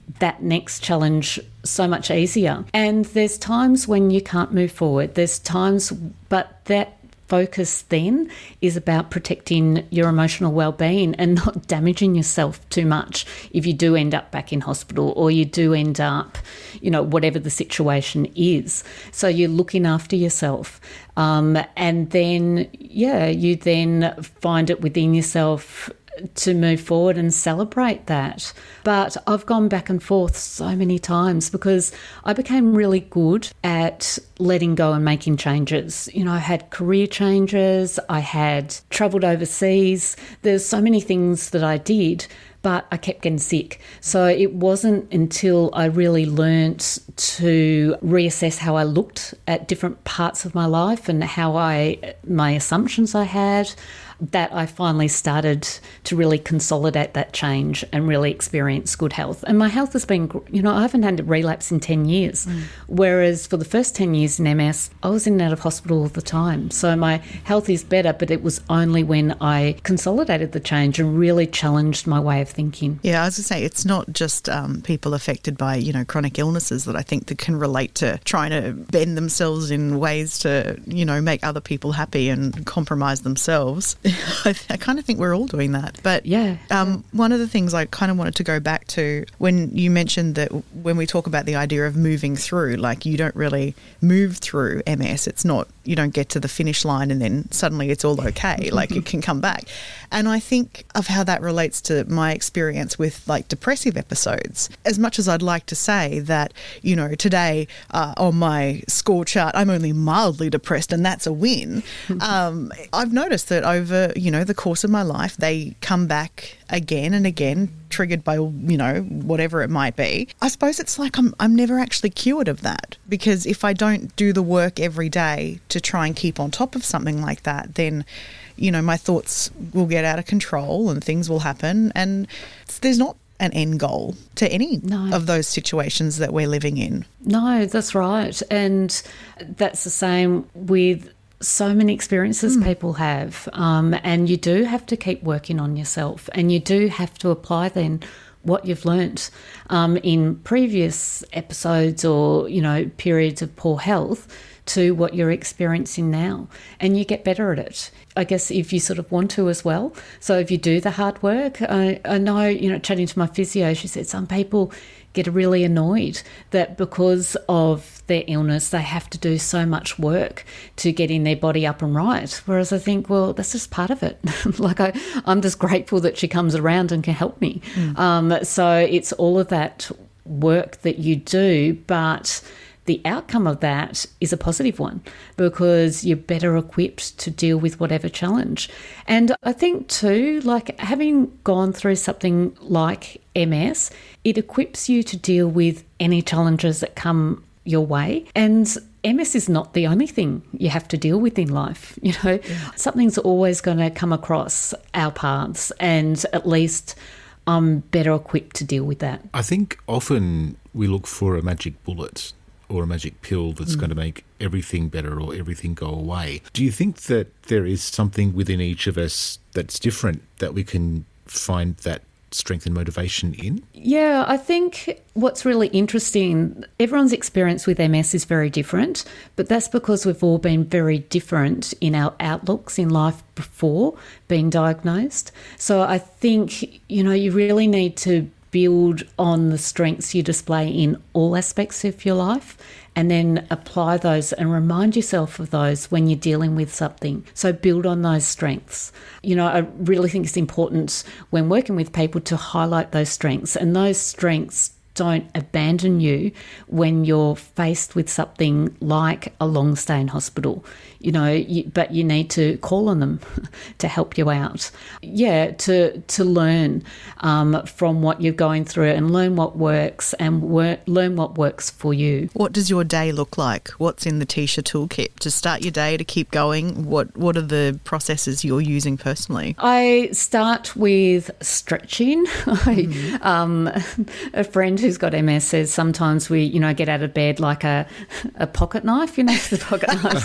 that next challenge so much easier. And there's times when you can't move forward. There's times, but that focus then is about protecting your emotional well-being and not damaging yourself too much if you do end up back in hospital or you do end up, you know, whatever the situation is. So you're looking after yourself. Um, and then, yeah, you then find it within yourself to move forward and celebrate that. But I've gone back and forth so many times because I became really good at letting go and making changes. You know, I had career changes, I had travelled overseas. There's so many things that I did, but I kept getting sick. So it wasn't until I really learnt to reassess how I looked at different parts of my life and how I, my assumptions I had, that I finally started to really consolidate that change and really experience good health. And my health has been, you know, I haven't had a relapse in ten years, mm. whereas for the first ten years in M S, I was in and out of hospital all the time. So my health is better, but it was only when I consolidated the change and really challenged my way of thinking. Yeah, I was going to say, it's not just um, people affected by, you know, chronic illnesses that I think that can relate to trying to bend themselves in ways to, you know, make other people happy and compromise themselves. I, I kind of think we're all doing that. But yeah, um, one of the things I kind of wanted to go back to when you mentioned that when we talk about the idea of moving through, like you don't really move through M S. It's not, you don't get to the finish line and then suddenly it's all okay. Like it can come back. And I think of how that relates to my experience with like depressive episodes. As much as I'd like to say that, you know, today uh, on my score chart, I'm only mildly depressed and that's a win. um, I've noticed that over, you know, the course of my life, they come back again and again, triggered by, you know, whatever it might be. I suppose it's like I'm I'm never actually cured of that, because if I don't do the work every day to try and keep on top of something like that, then, you know, my thoughts will get out of control and things will happen, and there's not an end goal to any no. of those situations that we're living in. No, that's right. And that's the same with so many experiences mm. people have, um, and you do have to keep working on yourself, and you do have to apply then what you've learnt um, in previous episodes or, you know, periods of poor health to what you're experiencing now, and you get better at it, I guess, if you sort of want to as well. So if you do the hard work, I, I know, you know, chatting to my physio, she said some people get really annoyed that because of their illness they have to do so much work to getting their body up and right, whereas I think, well, that's just part of it. Like I, I'm just grateful that she comes around and can help me. Mm. Um, so it's all of that work that you do, but the outcome of that is a positive one because you're better equipped to deal with whatever challenge. And I think too, like having gone through something like M S, it equips you to deal with any challenges that come your way. And M S is not the only thing you have to deal with in life. You know, yeah. Something's always going to come across our paths, and at least I'm better equipped to deal with that. I think often we look for a magic bullet or a magic pill that's mm. going to make everything better or everything go away. Do you think that there is something within each of us that's different that we can find that strength and motivation in? Yeah, I think what's really interesting, everyone's experience with M S is very different, but that's because we've all been very different in our outlooks in life before being diagnosed. So I think, you know, you really need to build on the strengths you display in all aspects of your life and then apply those and remind yourself of those when you're dealing with something. So build on those strengths. You know, I really think it's important when working with people to highlight those strengths, and those strengths don't abandon you when you're faced with something like a long stay in hospital, you know, you, but you need to call on them to help you out. Yeah, to to learn um, from what you're going through and learn what works and wor- learn what works for you. What does your day look like? What's in the Tisha toolkit to start your day, to keep going? What What are the processes you're using personally? I start with stretching. Mm-hmm. I, um, a friend who's got M S says sometimes we, you know, get out of bed like a a pocket knife, you know, the pocket knives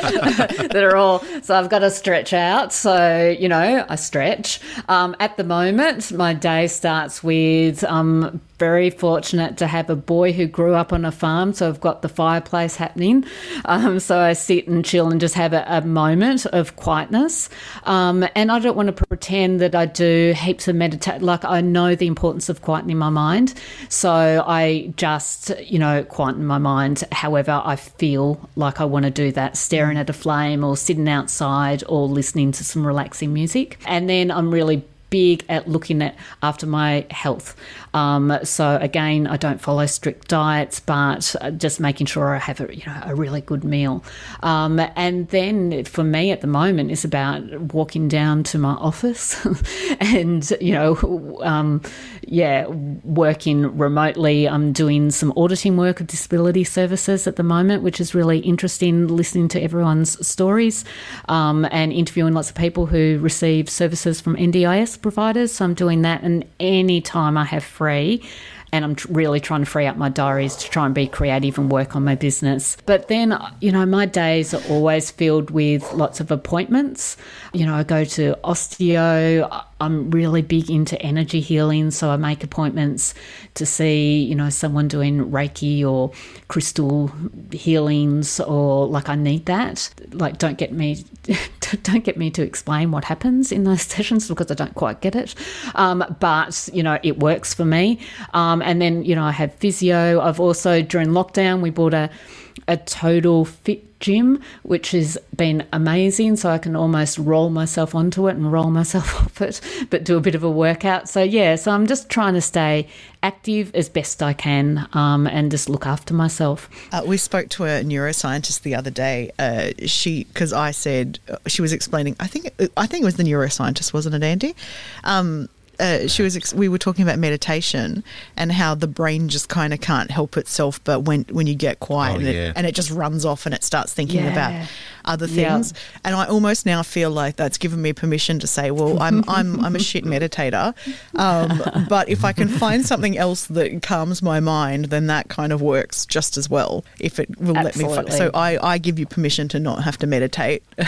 that are all, so I've got to stretch out. So, you know, I stretch. Um, at the moment, my day starts with um, very fortunate to have a boy who grew up on a farm, so I've got the fireplace happening. Um, so I sit and chill and just have a, a moment of quietness. Um, and I don't want to pretend that I do heaps of meditation. Like, I know the importance of quietening my mind. So I just, you know, quieten my mind however I feel like I want to do that, staring at a flame or sitting outside or listening to some relaxing music. And then I'm really big at looking at after my health. Um, so again, I don't follow strict diets, but just making sure I have a, you know, a really good meal. Um, and then for me at the moment, it's about walking down to my office and, you know, um, yeah, working remotely. I'm doing some auditing work of disability services at the moment, which is really interesting, listening to everyone's stories um, and interviewing lots of people who receive services from N D I S providers. So I'm doing that, and any time I have free, and I'm tr- really trying to free up my diaries to try and be creative and work on my business. But then, you know, my days are always filled with lots of appointments. You know, I go to osteo. I'm really big into energy healing, so I make appointments to see, you know, someone doing Reiki or crystal healings, or like I need that. Like, don't get me, don't get me to explain what happens in those sessions because I don't quite get it. Um, but you know, it works for me. Um, and then, you know, I have physio. I've also, during lockdown, we bought a a Total Fit gym, which has been amazing. So I can almost roll myself onto it and roll myself off it, but do a bit of a workout. So yeah, so I'm just trying to stay active as best I can um, and just look after myself. Uh, we spoke to a neuroscientist the other day. Uh, she, because I said she was explaining. I think I think it was the neuroscientist, wasn't it, Andy? Um, Uh, she was. Ex- we were talking about meditation and how the brain just kind of can't help itself, but when when you get quiet oh, and, yeah. it, and it just runs off and it starts thinking yeah. about other things. Yeah. And I almost now feel like that's given me permission to say, well, I'm I'm I'm a shit meditator, um, but if I can find something else that calms my mind, then that kind of works just as well. If it will Absolutely. let me. Fi- so I, I give you permission to not have to meditate. and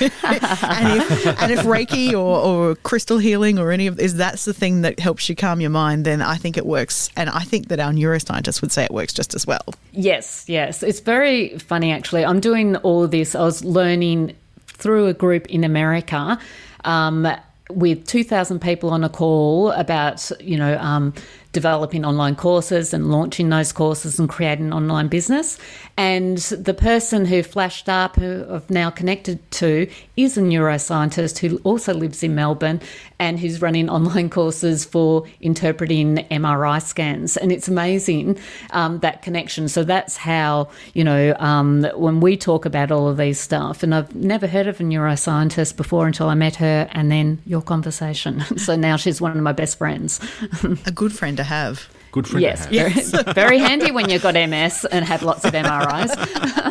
if and if Reiki or, or crystal healing or any of is that's the thing that helps you calm your mind, then I think it works. And I think that our neuroscientists would say it works just as well. Yes, yes. It's very funny, actually. I'm doing all of this. I was learning through a group in America um, with two thousand people on a call about, you know, um, developing online courses and launching those courses and creating an online business. And the person who flashed up, who I've now connected to, is a neuroscientist who also lives in Melbourne and who's running online courses for interpreting M R I scans. And it's amazing, um, that connection. So that's how, you know, um, when we talk about all of these stuff, and I've never heard of a neuroscientist before until I met her and then your conversation. So now she's one of my best friends. A good friend to have. Good friend yes, to have. Yes, very, very handy when you've got M S and have lots of M R Is.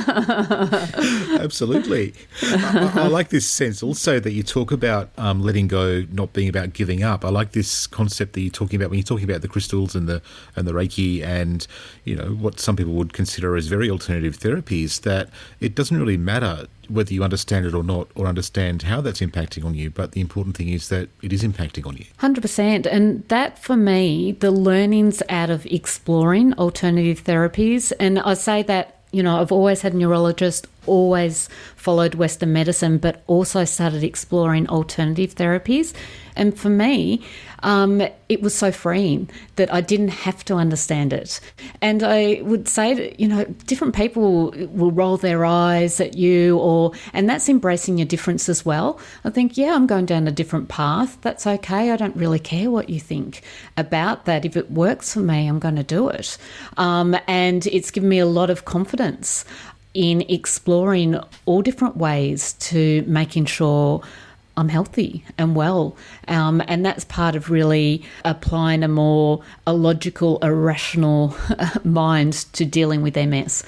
Absolutely. I, I like this sense also that you talk about um, letting go, not being about giving up. I like this concept that you're talking about when you're talking about the crystals and the and the Reiki and, you know, what some people would consider as very alternative therapies, that it doesn't really matter whether you understand it or not, or understand how that's impacting on you. But the important thing is that it is impacting on you. one hundred percent. And that, for me, the learnings out of exploring alternative therapies, and I say that, you know, I've always had a neurologist, always followed Western medicine, but also started exploring alternative therapies. And for me, um, it was so freeing that I didn't have to understand it. And I would say that, you know, different people will roll their eyes at you, or and that's embracing your difference as well. I think, yeah, I'm going down a different path. That's okay. I don't really care what you think about that. If it works for me, I'm going to do it. Um, and it's given me a lot of confidence in exploring all different ways to making sure I'm healthy and well. Um, and that's part of really applying a more a logical, a rational mind to dealing with M S.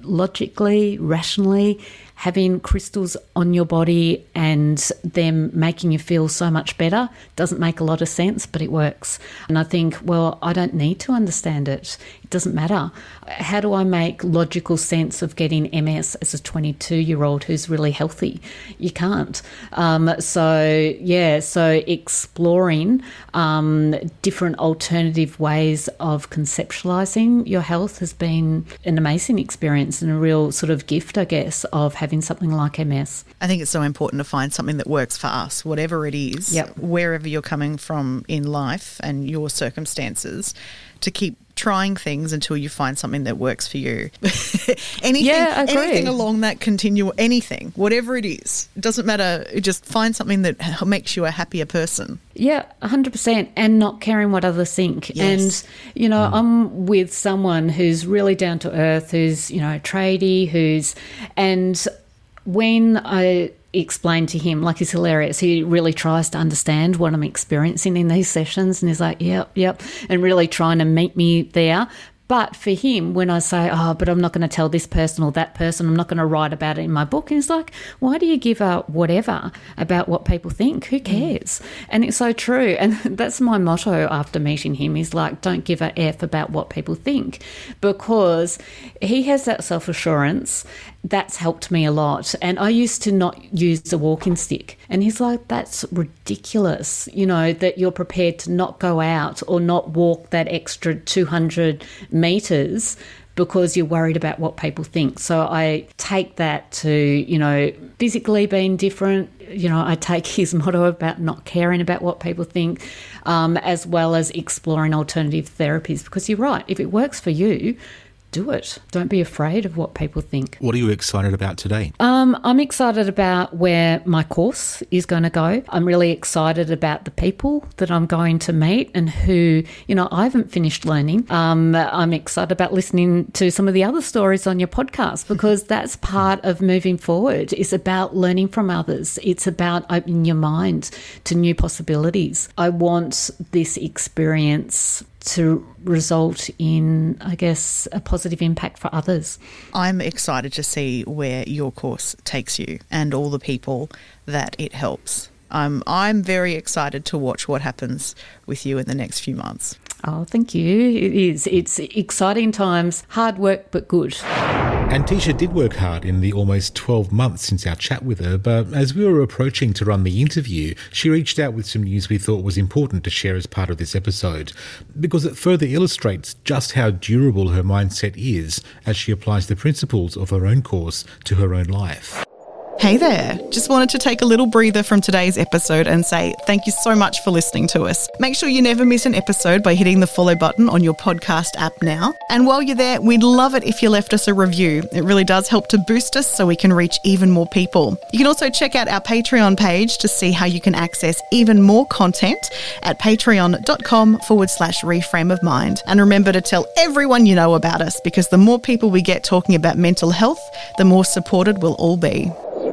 logically, rationally, having crystals on your body and them making you feel so much better doesn't make a lot of sense, but it works. And I think, well, I don't need to understand it. It doesn't matter. How do I make logical sense of getting M S as a twenty-two-year-old who's really healthy? You can't. Um, so, yeah, so exploring um, different alternative ways of conceptualising your health has been an amazing experience and a real sort of gift, I guess, of having something like M S. I think it's so important to find something that works for us, whatever it is, yep. wherever you're coming from in life and your circumstances, to keep trying things until you find something that works for you. anything, yeah, I agree. anything along that continual, anything, whatever it is, it doesn't matter. Just find something that makes you a happier person. Yeah, one hundred percent, and not caring what others think. Yes. And, you know, mm. I'm with someone who's really down to earth, who's, you know, tradie, who's, and when I explain to him, like, he's hilarious. He really tries to understand what I'm experiencing in these sessions, and he's like, yep, yep, and really trying to meet me there. But for him, when I say, oh, but I'm not going to tell this person or that person, I'm not going to write about it in my book, and he's like, why do you give a whatever about what people think? Who cares? Mm. And it's so true. And that's my motto after meeting him, is like, don't give a F about what people think, because he has that self-assurance. That's helped me a lot. And I used to not use a walking stick. And he's like, that's ridiculous, you know, that you're prepared to not go out or not walk that extra two hundred metres because you're worried about what people think. So I take that to, you know, physically being different. You know, I take his motto about not caring about what people think, um, as well as exploring alternative therapies, because you're right, if it works for you, do it. Don't be afraid of what people think. What are you excited about today? Um, I'm excited about where my course is going to go. I'm really excited about the people that I'm going to meet and who, you know, I haven't finished learning. Um, I'm excited about listening to some of the other stories on your podcast, because that's part of moving forward. It's about learning from others. It's about opening your mind to new possibilities. I want this experience to result in, I guess, a positive impact for others. I'm excited to see where your course takes you and all the people that it helps. Um, I'm very excited to watch what happens with you in the next few months. Oh, thank you. It is. It's exciting times, hard work, but good. And Tisha did work hard in the almost twelve months since our chat with her, but as we were approaching to run the interview, she reached out with some news we thought was important to share as part of this episode, because it further illustrates just how durable her mindset is as she applies the principles of her own course to her own life. Hey there, just wanted to take a little breather from today's episode and say thank you so much for listening to us. Make sure you never miss an episode by hitting the follow button on your podcast app now. And while you're there, we'd love it if you left us a review. It really does help to boost us so we can reach even more people. You can also check out our Patreon page to see how you can access even more content at patreon.com forward slash reframe of mind. And remember to tell everyone you know about us, because the more people we get talking about mental health, the more supported we'll all be.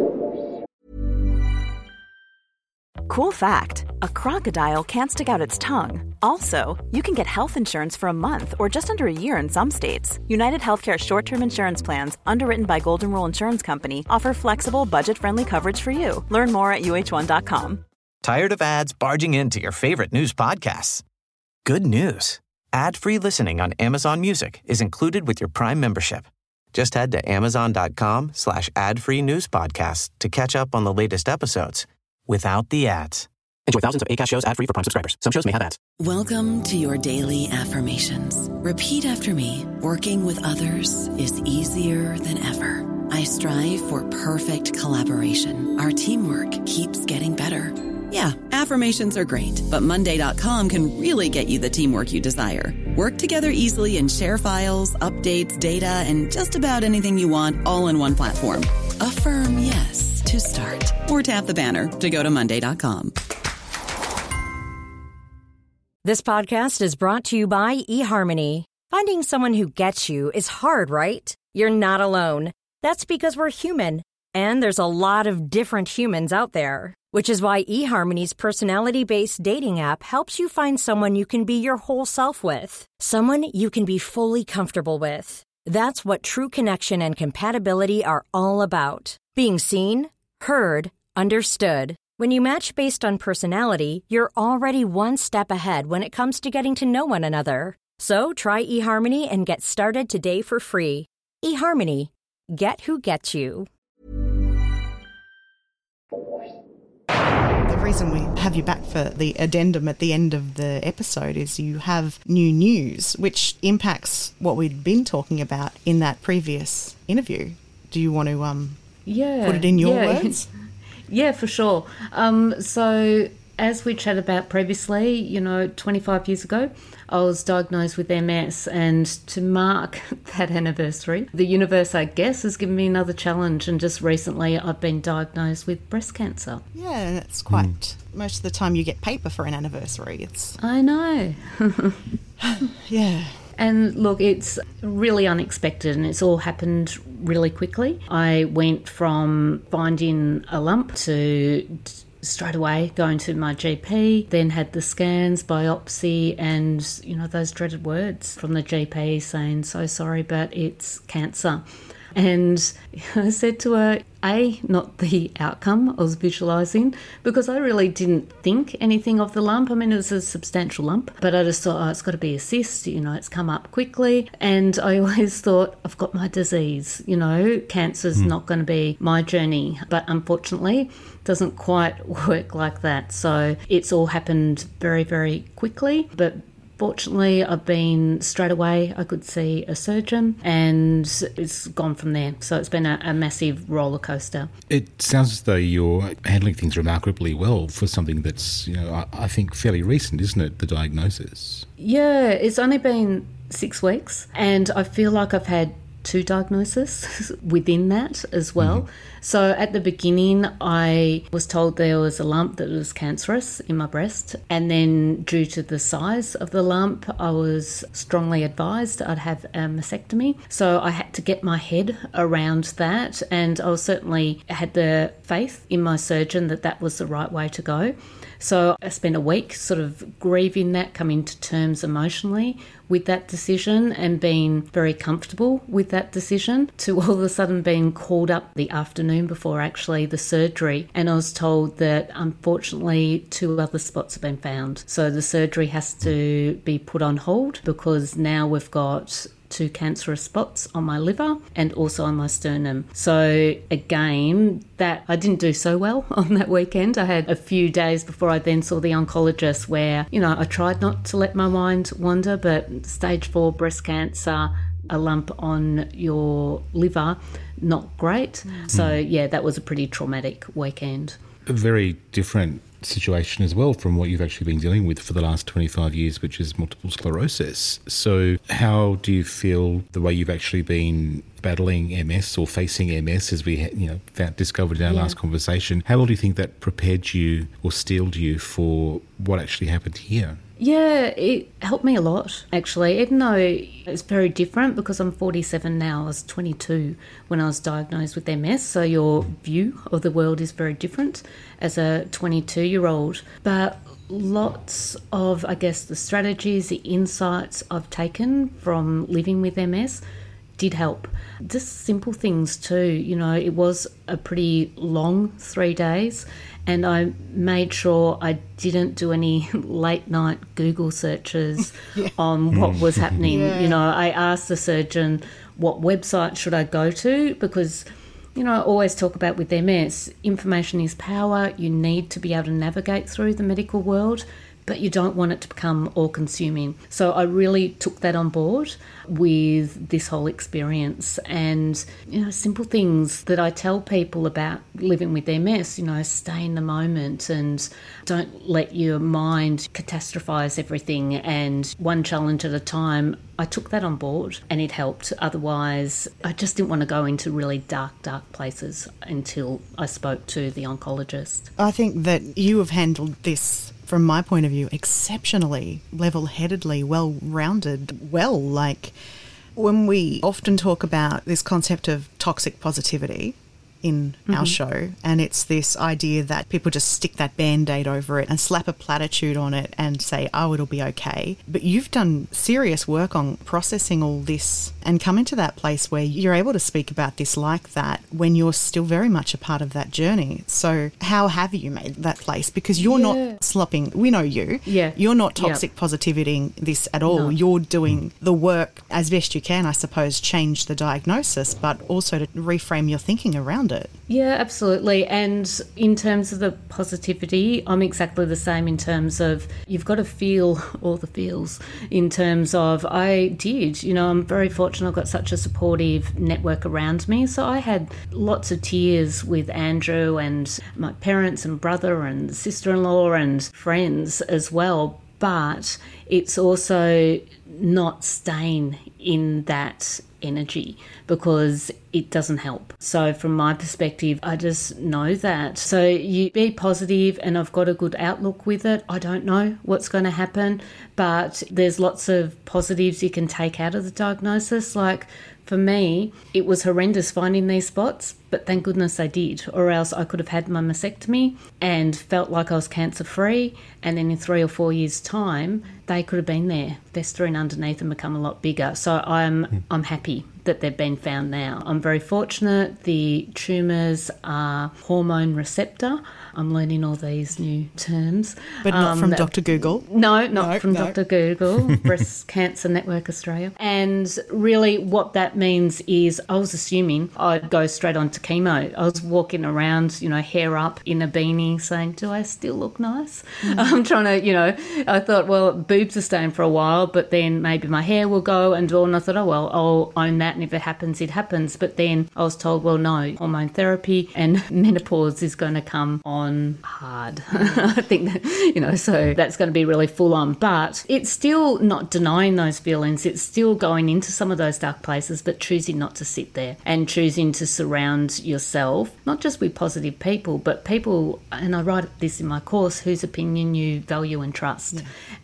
Cool fact, a crocodile can't stick out its tongue. Also, you can get health insurance for a month or just under a year in some states. United Healthcare short-term insurance plans, underwritten by Golden Rule Insurance Company, offer flexible, budget-friendly coverage for you. Learn more at U H one dot com. Tired of ads barging into your favorite news podcasts? Good news. Ad-free listening on Amazon Music is included with your Prime membership. Just head to amazon.com slash ad-free news podcasts to catch up on the latest episodes without the ads. Enjoy thousands of Acast shows ad-free for Prime subscribers. Some shows may have ads. Welcome to your daily affirmations. Repeat after me. Working with others is easier than ever. I strive for perfect collaboration. Our teamwork keeps getting better. Yeah, affirmations are great, but Monday dot com can really get you the teamwork you desire. Work together easily and share files, updates, data, and just about anything you want all in one platform. Affirm yes to start, or tap the banner to go to Monday dot com. This podcast is brought to you by eHarmony. Finding someone who gets you is hard, right? You're not alone. That's because we're human, and there's a lot of different humans out there. Which is why eHarmony's personality-based dating app helps you find someone you can be your whole self with. Someone you can be fully comfortable with. That's what true connection and compatibility are all about. Being seen, heard, understood. When you match based on personality, you're already one step ahead when it comes to getting to know one another. So try eHarmony and get started today for free. eHarmony. Get who gets you. The reason we have you back for the addendum at the end of the episode is you have new news, which impacts what we'd been talking about in that previous interview. Do you want to um yeah, put it in your yeah. words? Yeah, for sure. Um, so as we chatted about previously, you know, twenty-five years ago, I was diagnosed with M S, and to mark that anniversary, the universe, I guess, has given me another challenge, and just recently I've been diagnosed with breast cancer. Yeah, and it's quite... Mm. Most of the time you get paper for an anniversary. It's I know. Yeah. And look, it's really unexpected and it's all happened really quickly. I went from finding a lump to straight away going to my G P, then had the scans, biopsy, and, you know, those dreaded words from the G P saying, so sorry, but it's cancer. And I said to her, A, not the outcome I was visualising, because I really didn't think anything of the lump. I mean, it was a substantial lump, but I just thought, oh, it's got to be a cyst, you know, it's come up quickly. And I always thought, I've got my disease, you know, cancer's mm. not going to be my journey. But unfortunately, it doesn't quite work like that. So it's all happened very, very quickly, but fortunately, I've been straight away, I could see a surgeon, and it's gone from there. So it's been a, a massive roller coaster. It sounds as though you're handling things remarkably well for something that's, you know, I, I think fairly recent, isn't it, the diagnosis? Yeah, it's only been six weeks, and I feel like I've had two diagnoses within that as well. Mm-hmm. So at the beginning, I was told there was a lump that was cancerous in my breast, and then due to the size of the lump, I was strongly advised I'd have a mastectomy. So I had to get my head around that, and I was certainly had the faith in my surgeon that that was the right way to go. So I spent a week sort of grieving that, coming to terms emotionally with that decision and being very comfortable with that decision, to all of a sudden being called up the afternoon before actually the surgery. And I was told that unfortunately two other spots have been found. So the surgery has to be put on hold because now we've got two cancerous spots on my liver and also on my sternum. So again, that I didn't do so well on that weekend. I had a few days before I then saw the oncologist where, you know, I tried not to let my mind wander, but stage four breast cancer, a lump on your liver, not great. Mm. So yeah, that was a pretty traumatic weekend. A very different situation as well from what you've actually been dealing with for the last twenty-five years, which is multiple sclerosis. So how do you feel the way you've actually been battling M S or facing M S, as we you know found, discovered in our yeah. last conversation? How well do you think that prepared you or steeled you for what actually happened here? Yeah, it helped me a lot, actually, even though it's very different because I'm forty-seven now. I was twenty-two when I was diagnosed with M S, so your view of the world is very different as a twenty-two-year-old. But lots of, I guess, the strategies, the insights I've taken from living with M S did help. Just simple things too, you know, it was a pretty long three days and I made sure I didn't do any late night Google searches yeah. on what was happening. Yeah. You know, I asked the surgeon, what website should I go to? Because, you know, I always talk about with M S, information is power. You need to be able to navigate through the medical world, but you don't want it to become all-consuming. So I really took that on board with this whole experience. And, you know, simple things that I tell people about living with M S, you know, stay in the moment and don't let your mind catastrophise everything and one challenge at a time. I took that on board and it helped. Otherwise, I just didn't want to go into really dark, dark places until I spoke to the oncologist. I think that you have handled this, from my point of view, exceptionally, level-headedly, well-rounded, well. Like, when we often talk about this concept of toxic positivity, in mm-hmm. our show, and it's this idea that people just stick that Band-Aid over it and slap a platitude on it and say, oh, it'll be okay. But you've done serious work on processing all this and coming to that place where you're able to speak about this like that when you're still very much a part of that journey. So how have you made that place? Because you're yeah. not slopping. We know you. Yeah. You're not toxic yep. positivity this at all. No. You're doing the work as best you can, I suppose, change the diagnosis, but also to reframe your thinking around it. Yeah, absolutely. And in terms of the positivity, I'm exactly the same in terms of you've got to feel all the feels in terms of I did, you know, I'm very fortunate I've got such a supportive network around me. So I had lots of tears with Andrew and my parents and brother and sister-in-law and friends as well. But it's also not staying in that energy because it doesn't help. So from my perspective, I just know that. So you be positive, and I've got a good outlook with it. I don't know what's going to happen, but there's lots of positives you can take out of the diagnosis. Like for me, it was horrendous finding these spots, but thank goodness I did, or else I could have had my mastectomy and felt like I was cancer-free, and then in three or four years' time, they could have been there, festering underneath and become a lot bigger. So I'm mm. I'm happy that they've been found now. I'm very fortunate. The tumours are hormone receptor. I'm learning all these new terms. But not um, from Doctor Google? No, not no, from no. Doctor Google, Breast Cancer Network Australia. And really what that means is I was assuming I'd go straight on to chemo. I was walking around, you know, hair up in a beanie saying, do I still look nice? Mm. I'm trying to, you know, I thought, well, boobs are staying for a while, but then maybe my hair will go and all. And I thought, oh, well, I'll own that. And if it happens, it happens. But then I was told, well, no, hormone therapy and menopause is going to come on hard. I think that, you know, so that's going to be really full on. But it's still not denying those feelings. It's still going into some of those dark places, but choosing not to sit there and choosing to surround yourself, not just with positive people, but people, and I write this in my course, whose opinion you value and trust. Yeah.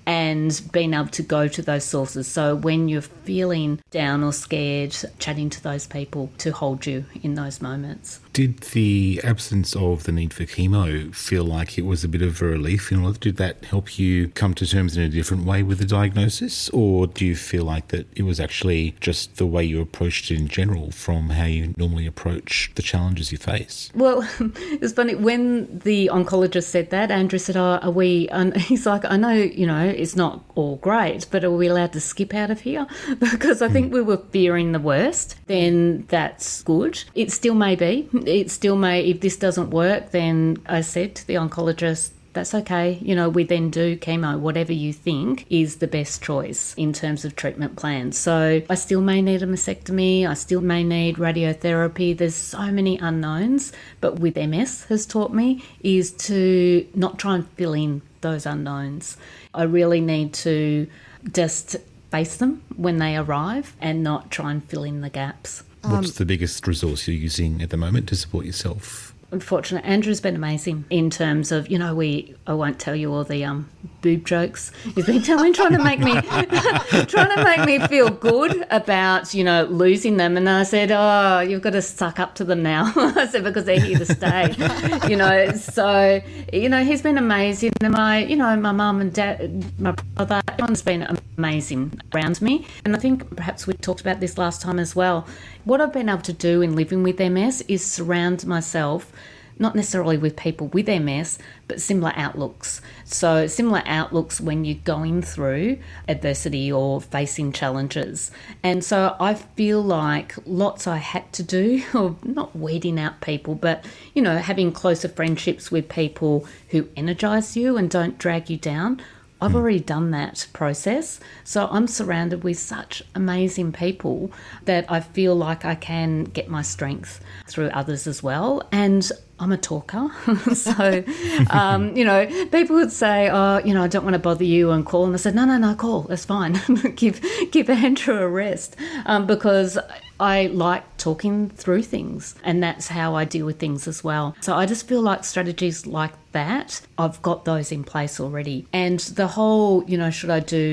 And being able to go to those sources. So when you're feeling down or scared, chatting to those people to hold you in those moments. Did the absence of the need for chemo feel like it was a bit of a relief? You know, did that help you come to terms in a different way with the diagnosis? Or do you feel like that it was actually just the way you approached it in general from how you normally approach the challenges you face? Well, it was funny. When the oncologist said that, Andrew said, oh, are we, and he's like, I know, you know, it's not all great, but are we allowed to skip out of here? Because I think we were fearing the worst. Then that's good. It still may be. It still may, if this doesn't work, then I said to the oncologist, that's okay. You know, we then do chemo, whatever you think is the best choice in terms of treatment plans. So I still may need a mastectomy. I still may need radiotherapy. There's so many unknowns. But with M S has taught me is to not try and fill in those unknowns. I really need to just face them when they arrive and not try and fill in the gaps. What's um, the biggest resource you're using at the moment to support yourself? Unfortunately, Andrew's been amazing in terms of, you know, we, I won't tell you all the um, boob jokes. He's been telling, trying to make me, trying to make me feel good about, you know, losing them. And I said, oh, you've got to suck up to them now. I said, because they're here to stay, you know. So, you know, he's been amazing. And my, you know, my mum and dad, my brother, everyone's been amazing around me. And I think perhaps we talked about this last time as well. What I've been able to do in living with M S is surround myself not necessarily with people with M S, but similar outlooks. So similar outlooks when you're going through adversity or facing challenges. And so I feel like lots I had to do, or not weeding out people, but, you know, having closer friendships with people who energise you and don't drag you down. I've already done that process. So I'm surrounded with such amazing people that I feel like I can get my strength through others as well. And I'm a talker. so, um, you know, people would say, oh, you know, I don't want to bother you and call. And I said, no, no, no, call. That's fine. give, give Andrew a rest um, because I like talking through things, and that's how I deal with things as well. So I just feel like strategies like that, I've got those in place already. And the whole, you know, should I do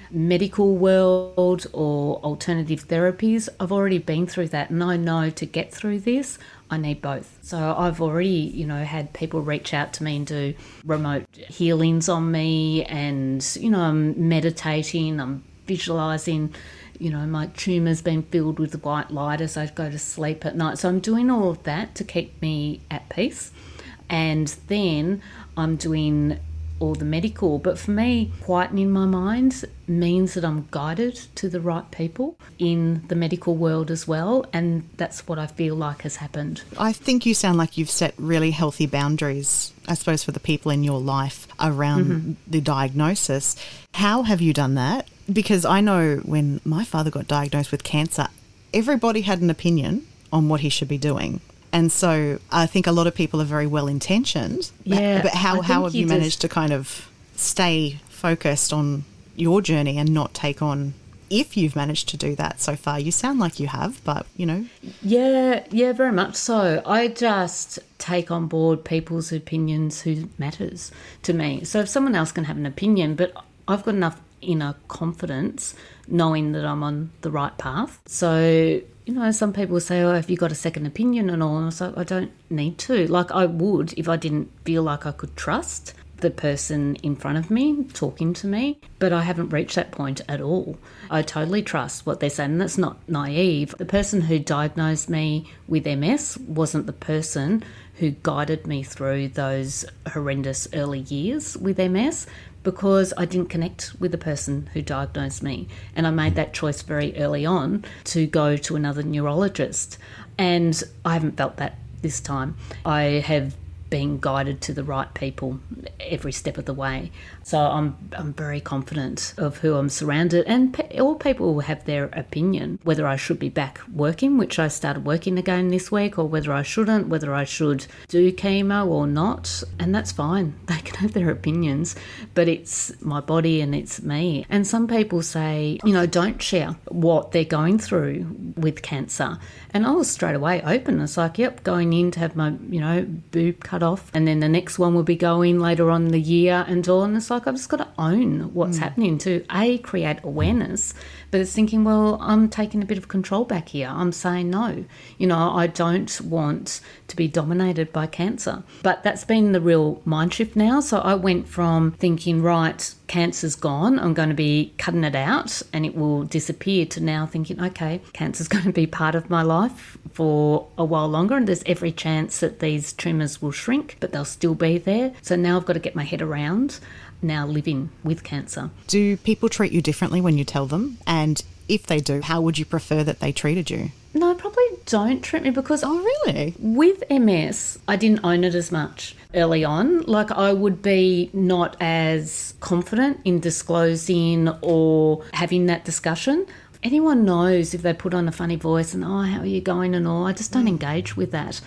medical world or alternative therapies. I've already been through that, and I know to get through this, I need both. So I've already, you know, had people reach out to me and do remote healings on me, and, you know, I'm meditating, I'm visualising, you know, my tumour's been filled with white light as I go to sleep at night. So I'm doing all of that to keep me at peace. And then I'm doing all the medical. But for me, quietening my mind means that I'm guided to the right people in the medical world as well. And that's what I feel like has happened. I think you sound like you've set really healthy boundaries, I suppose, for the people in your life around mm-hmm. the diagnosis. How have you done that? Because I know when my father got diagnosed with cancer, everybody had an opinion on what he should be doing. And so I think a lot of people are very well-intentioned. Yeah, but how, how have you just managed to kind of stay focused on your journey and not take on, if you've managed to do that so far? You sound like you have, but, you know. Yeah, yeah, very much so. I just take on board people's opinions who matters to me. So if someone else can have an opinion, but I've got enough inner confidence knowing that I'm on the right path. So, you know, some people say, oh, have you got a second opinion and all? And I was like, I don't need to. Like, I would if I didn't feel like I could trust the person in front of me talking to me, but I haven't reached that point at all. I totally trust what they're saying, and that's not naive. The person who diagnosed me with M S wasn't the person who guided me through those horrendous early years with M S, because I didn't connect with the person who diagnosed me. And I made that choice very early on to go to another neurologist. And I haven't felt that this time. I have been guided to the right people every step of the way. So I'm I'm very confident of who I'm surrounded, and pe- all people will have their opinion, whether I should be back working, which I started working again this week, or whether I shouldn't, whether I should do chemo or not, and that's fine. They can have their opinions, but it's my body and it's me. And some people say, you know, don't share what they're going through with cancer. And I was straight away open. It's like, yep, going in to have my, you know, boob cut off, and then the next one will be going later on in the year and all. And it's like, I've just got to own what's mm. happening to, A, create awareness, but it's thinking, well, I'm taking a bit of control back here. I'm saying no. You know, I don't want to be dominated by cancer. But that's been the real mind shift now. So I went from thinking, right, cancer's gone, I'm going to be cutting it out and it will disappear, to now thinking, okay, cancer's going to be part of my life for a while longer, and there's every chance that these tumours will shrink, but they'll still be there. So now I've got to get my head around now living with cancer. Do people treat you differently when you tell them? And if they do, how would you prefer that they treated you? No, probably don't treat me, because oh really? With M S, I didn't own it as much early on. Like, I would be not as confident in disclosing or having that discussion. Anyone knows if they put on a funny voice and, oh, how are you going and all, I just don't engage with that.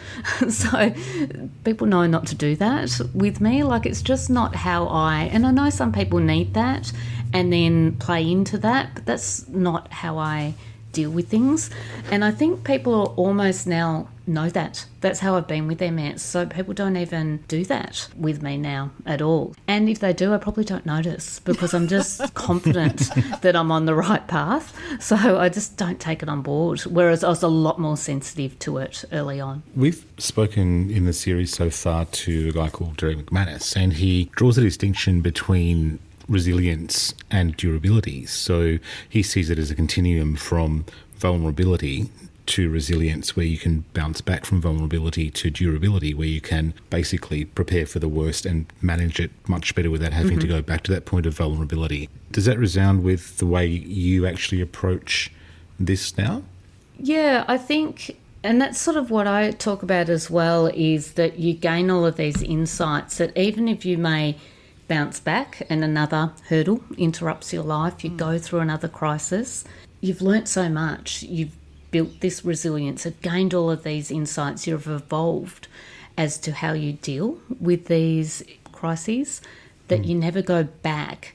So people know not to do that with me. Like, it's just not how I, and I know some people need that and then play into that, but that's not how I deal with things. And I think people are almost now know that. That's how I've been with M S. So people don't even do that with me now at all. And if they do, I probably don't notice, because I'm just confident that I'm on the right path. So I just don't take it on board, whereas I was a lot more sensitive to it early on. We've spoken in the series so far to a guy called Derek McManus, and he draws a distinction between resilience and durability. So he sees it as a continuum from vulnerability to resilience, where you can bounce back from vulnerability, to durability, where you can basically prepare for the worst and manage it much better without having mm-hmm. to go back to that point of vulnerability. Does that resound with the way you actually approach this now? Yeah, I think, and that's sort of what I talk about as well, is that you gain all of these insights that even if you may bounce back and another hurdle interrupts your life, you mm. go through another crisis, you've learnt so much, you've built this resilience, have gained all of these insights, you've evolved as to how you deal with these crises, that mm. you never go back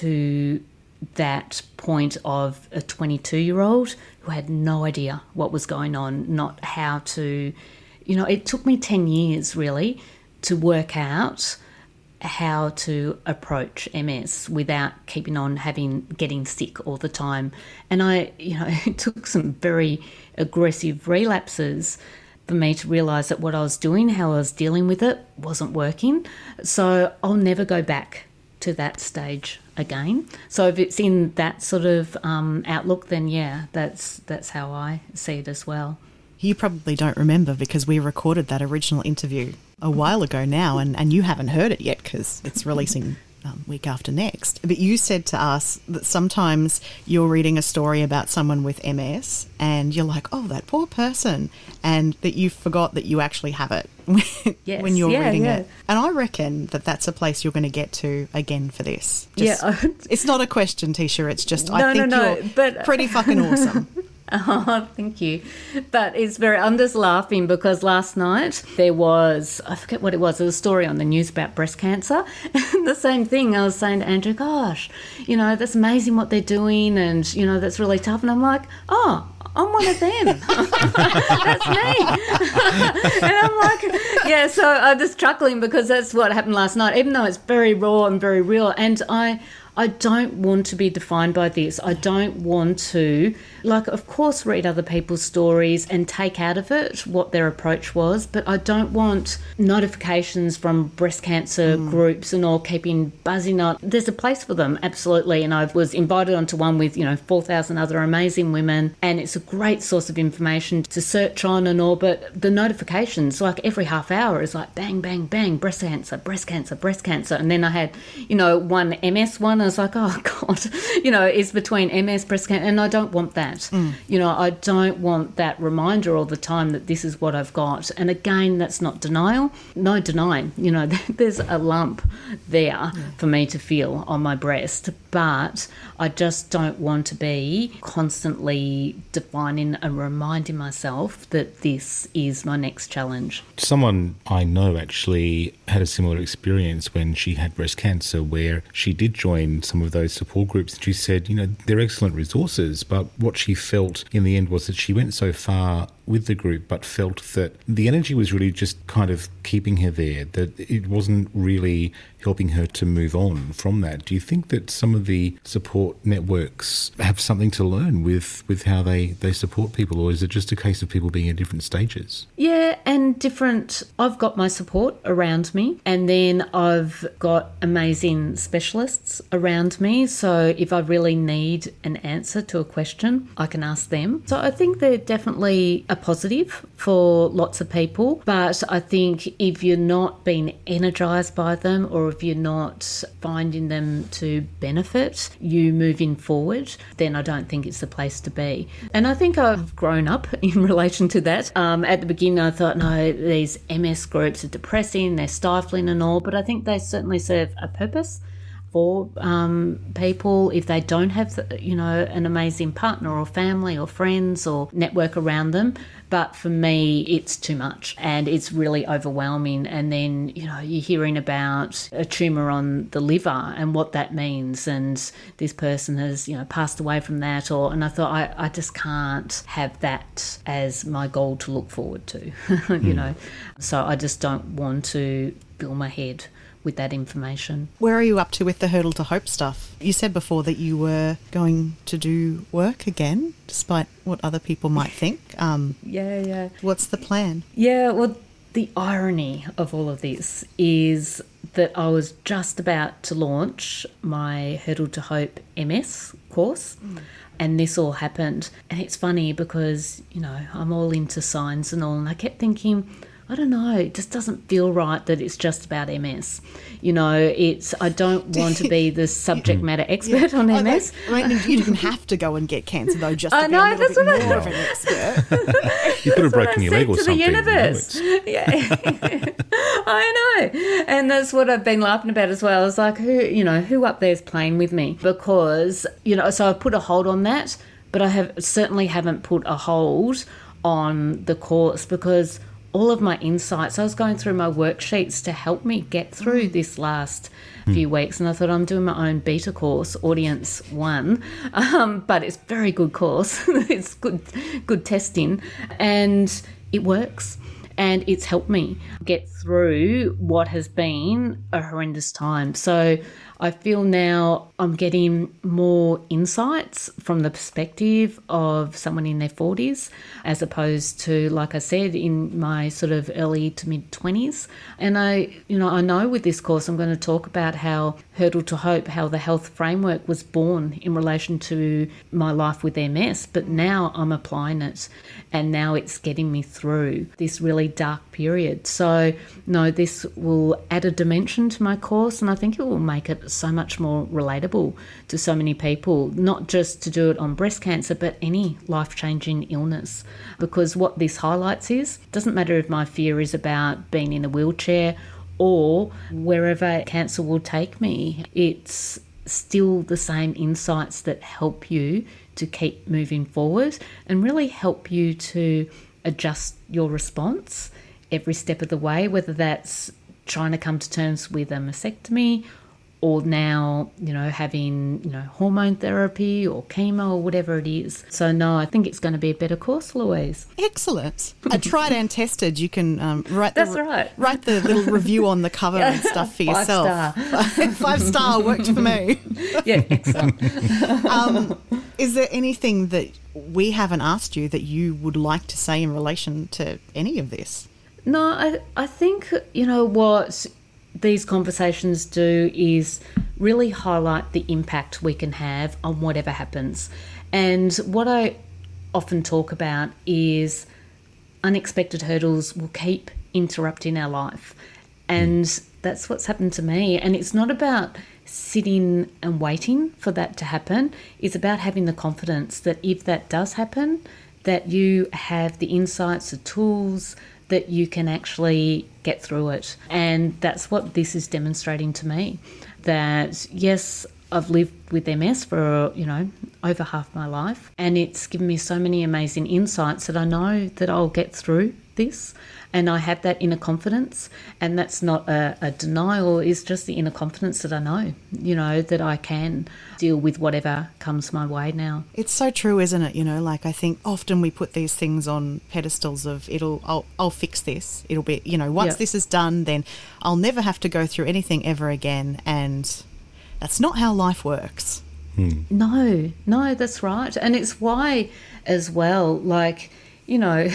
to that point of a twenty-two-year-old who had no idea what was going on, not how to, you know, it took me ten years really to work out how to approach M S without keeping on having getting sick all the time. And I, you know, it took some very aggressive relapses for me to realise that what I was doing, how I was dealing with it, wasn't working. So I'll never go back to that stage again. So if it's in that sort of um, outlook, then yeah, that's that's how I see it as well. You probably don't remember because we recorded that original interview a while ago now, and, and you haven't heard it yet because it's releasing um, week after next. But you said to us that sometimes you're reading a story about someone with M S and you're like, oh, that poor person, and that you forgot that you actually have it yes, when you're yeah, reading yeah. it. And I reckon that that's a place you're going to get to again for this. Just, yeah, it's not a question, Tisha. It's just no, I think no, no, you're but pretty fucking awesome. Oh, thank you. But it's very, I'm just laughing because last night there was, I forget what it was, there was a story on the news about breast cancer. And the same thing, I was saying to Andrew, gosh, you know, that's amazing what they're doing and, you know, that's really tough. And I'm like, oh, I'm one of them. That's me. And I'm like, yeah, so I'm just chuckling because that's what happened last night, even though it's very raw and very real. And I... I don't want to be defined by this. I don't want to, like, of course, read other people's stories and take out of it what their approach was, but I don't want notifications from breast cancer mm. groups and all keeping buzzing on. There's a place for them, absolutely, and I was invited onto one with, you know, four thousand other amazing women, and it's a great source of information to search on and all, but the notifications, like every half hour is like bang, bang, bang, breast cancer, breast cancer, breast cancer, and then I had, you know, one M S one. I was like, oh, God, you know, it's between M S, breast cancer, and I don't want that. Mm. You know, I don't want that reminder all the time that this is what I've got. And again, that's not denial. No denying. You know, there's a lump there yeah. for me to feel on my breast, but I just don't want to be constantly defining and reminding myself that this is my next challenge. Someone I know actually had a similar experience when she had breast cancer, where she did join some of those support groups, and she said, you know, they're excellent resources, but what she felt in the end was that she went so far with the group but felt that the energy was really just kind of keeping her there, that it wasn't really helping her to move on from that. Do you think that some of the support networks have something to learn with, with how they, they support people, or is it just a case of people being at different stages? Yeah, and different. I've got my support around me, and then I've got amazing specialists around me. So if I really need an answer to a question, I can ask them. So I think they're definitely a positive for lots of people, but I think if you're not being energised by them, or if you're not finding them to benefit you moving forward, then I don't think it's the place to be. And I think I've grown up in relation to that. Um, at the beginning I thought, no, these M S groups are depressing, they're stifling and all, but I think they certainly serve a purpose for um, people if they don't have, you know, an amazing partner or family or friends or network around them. But for me, it's too much and it's really overwhelming. And then, you know, you're hearing about a tumour on the liver and what that means, and this person has, you know, passed away from that. Or and I thought, I, I just can't have that as my goal to look forward to, you mm. know. So I just don't want to fill my head with that information. Where are you up to with the Hurdle to Hope stuff? You said before that you were going to do work again, despite what other people might think. Um, yeah, yeah. What's the plan? Yeah, well, the irony of all of this is that I was just about to launch my Hurdle to Hope M S course. Mm. And this all happened. And it's funny because, you know, I'm all into science and all, and I kept thinking, I don't know, it just doesn't feel right that it's just about M S. You know, it's, I don't want to be the subject matter expert yeah. on M S. I mean, you didn't have to go and get cancer, though, just to I be know, a little that's bit what more I, of an expert. You could have broken your leg or something. To the universe. Yeah. I know. And that's what I've been laughing about as well. It's like, who, you know, who up there is playing with me? Because, you know, so I put a hold on that, but I have certainly haven't put a hold on the course, because all of my insights, I was going through my worksheets to help me get through this last mm. few weeks, and I thought, I'm doing my own beta course, Audience One, um, but it's a very good course. It's good, good testing, and it works. And it's helped me get through what has been a horrendous time. So I feel now I'm getting more insights from the perspective of someone in their forties, as opposed to, like I said, in my sort of early to mid twenties. And I, you know, I know with this course I'm going to talk about how Hurdle to Hope, how the health framework was born in relation to my life with M S, but now I'm applying it, and now it's getting me through this really dark period. So no, this will add a dimension to my course, and I think it will make it so much more relatable to so many people, not just to do it on breast cancer, but any life-changing illness. Because what this highlights is, it doesn't matter if my fear is about being in a wheelchair or wherever cancer will take me, it's still the same insights that help you to keep moving forward and really help you to adjust your response every step of the way, whether that's trying to come to terms with a mastectomy or now, you know, having, you know, hormone therapy or chemo or whatever it is. So no, I think it's going to be a better course, Louise. Excellent. A tried and tested. You can um, write the, That's right. write the little review on the cover and stuff for Five yourself. Star. Five star worked for me. Yeah, excellent. um, is there anything that we haven't asked you that you would like to say in relation to any of this? No, I, I think, you know, what these conversations do is really highlight the impact we can have on whatever happens. And what I often talk about is unexpected hurdles will keep interrupting our life. And that's what's happened to me. And it's not about sitting and waiting for that to happen. It's about having the confidence that if that does happen, that you have the insights, the tools, that you can actually get through it. And that's what this is demonstrating to me, that yes, I've lived with M S for, you know, over half my life, and it's given me so many amazing insights that I know that I'll get through this, and I have that inner confidence. And that's not a, a denial, it's just the inner confidence that I know, you know, that I can deal with whatever comes my way now. It's so true, isn't it? You know, like I think often we put these things on pedestals of it'll, I'll, I'll fix this. It'll be, you know, once Yep. this is done, then I'll never have to go through anything ever again. And that's not how life works. Hmm. No, no, that's right. And it's why as well, like, you know,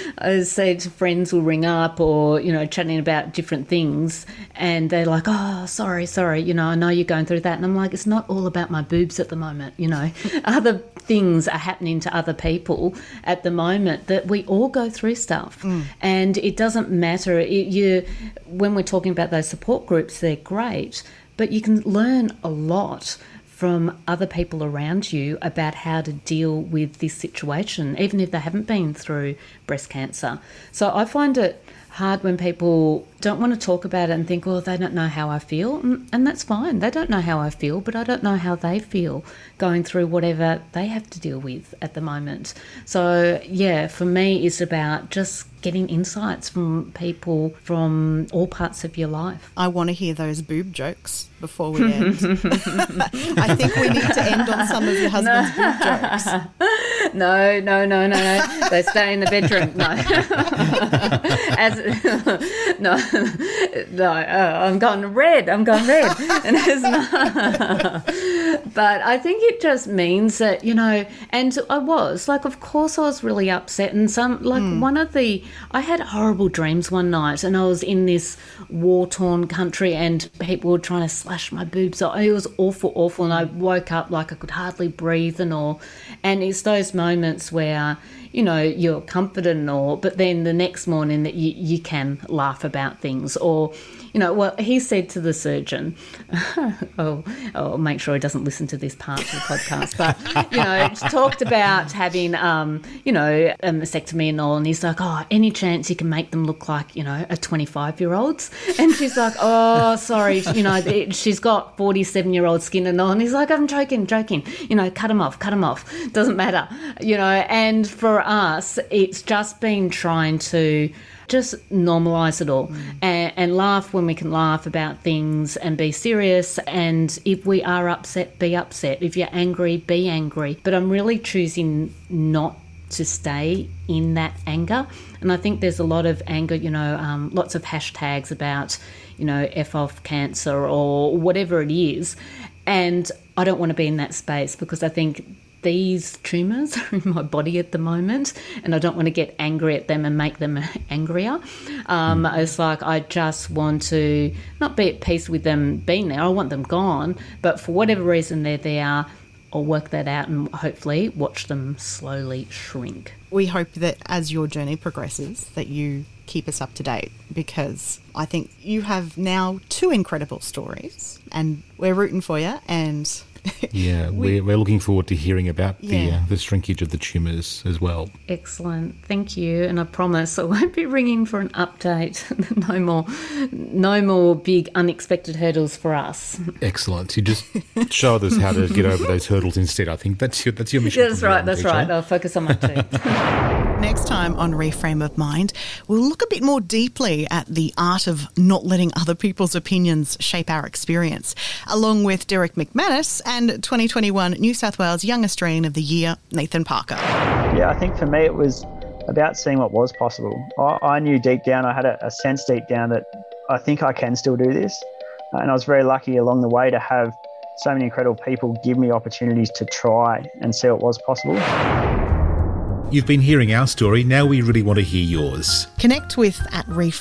I say to friends will ring up or, you know, chatting about different things, and they're like, oh, sorry, sorry, you know, I know you're going through that. And I'm like, it's not all about my boobs at the moment, you know. Other things are happening to other people at the moment, that we all go through stuff. Mm. And it doesn't matter. It, you, when we're talking about those support groups, they're great, but you can learn a lot from other people around you about how to deal with this situation, even if they haven't been through breast cancer. So I find it hard when people don't want to talk about it and think, well, they don't know how I feel. And that's fine. They don't know how I feel, but I don't know how they feel going through whatever they have to deal with at the moment. So, yeah, for me, it's about just getting insights from people from all parts of your life. I want to hear those boob jokes before we end. I think we need to end on some of your husband's no. boob jokes. No, no, no, no, no. They stay in the bedroom. No. As, no, no, uh, I'm gone red. I'm gone red. And it's not. But I think it just means that, you know, and I was, like, of course I was really upset. And some, like, mm. one of the, I had horrible dreams one night, and I was in this war-torn country and people were trying to slash my boobs. So it was awful, awful. And I woke up like I could hardly breathe and all. And it's those moments where, you know, you're comforted and all, but then the next morning that you, you can laugh about things. Or, you know, well, he said to the surgeon, oh, I'll make sure he doesn't listen to this part of the podcast, but, you know, talked about having, um, you know, a mastectomy and all, and he's like, oh, any chance you can make them look like, you know, a twenty-five-year-old's? And she's like, oh, sorry, you know, it, she's got forty-seven-year-old skin and all, and he's like, I'm joking, joking, you know, cut them off, cut them off, doesn't matter, you know. And for us, it's just been trying to just normalise it all mm. and, and laugh when we can laugh about things and be serious. And if we are upset, be upset. If you're angry, be angry. But I'm really choosing not to stay in that anger. And I think there's a lot of anger, you know, um, lots of hashtags about, you know, F off cancer or whatever it is. And I don't want to be in that space because I think these tumours are in my body at the moment and I don't want to get angry at them and make them angrier. Um, mm. It's like I just want to not be at peace with them being there. I want them gone, but for whatever reason they're there, I'll work that out and hopefully watch them slowly shrink. We hope that as your journey progresses that you keep us up to date, because I think you have now two incredible stories and we're rooting for you. And yeah, we, we're, we're looking forward to hearing about the yeah. uh, the shrinkage of the tumours as well. Excellent, thank you. And I promise I won't be ringing for an update. no more, no more big unexpected hurdles for us. Excellent. You just show us how to get over those hurdles instead. I think that's your that's your mission. That's right. That's teacher. right. I'll focus on my team. Next time on Reframe of Mind, we'll look a bit more deeply at the art of not letting other people's opinions shape our experience, along with Derek McManus and twenty twenty-one New South Wales Young Australian of the Year, Nathan Parker. Yeah, I think for me it was about seeing what was possible. I, I knew deep down, I had a, a sense deep down that I think I can still do this. Uh, and I was very lucky along the way to have so many incredible people give me opportunities to try and see what was possible. You've been hearing our story, now we really want to hear yours. Connect with at Reframe.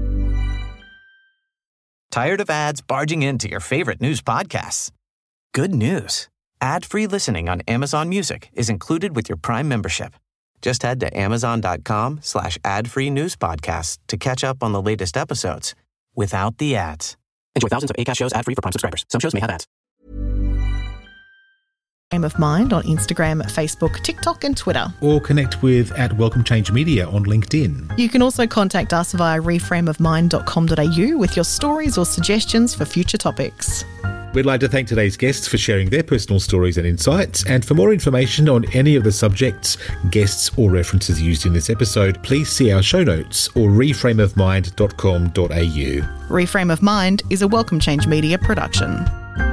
Tired of ads barging into your favorite news podcasts? Good news. Ad-free listening on Amazon Music is included with your Prime membership. Just head to amazon.com slash ad-free news podcasts to catch up on the latest episodes without the ads. Enjoy thousands of Acast shows ad-free for Prime subscribers. Some shows may have ads. Reframe of Mind on Instagram, Facebook, TikTok and Twitter. Or connect with at Welcome Change Media on LinkedIn. You can also contact us via reframe of mind dot com dot a u with your stories or suggestions for future topics. We'd like to thank today's guests for sharing their personal stories and insights. And for more information on any of the subjects, guests or references used in this episode, please see our show notes or reframe of mind dot com dot a u. Reframe of Mind is a Welcome Change Media production.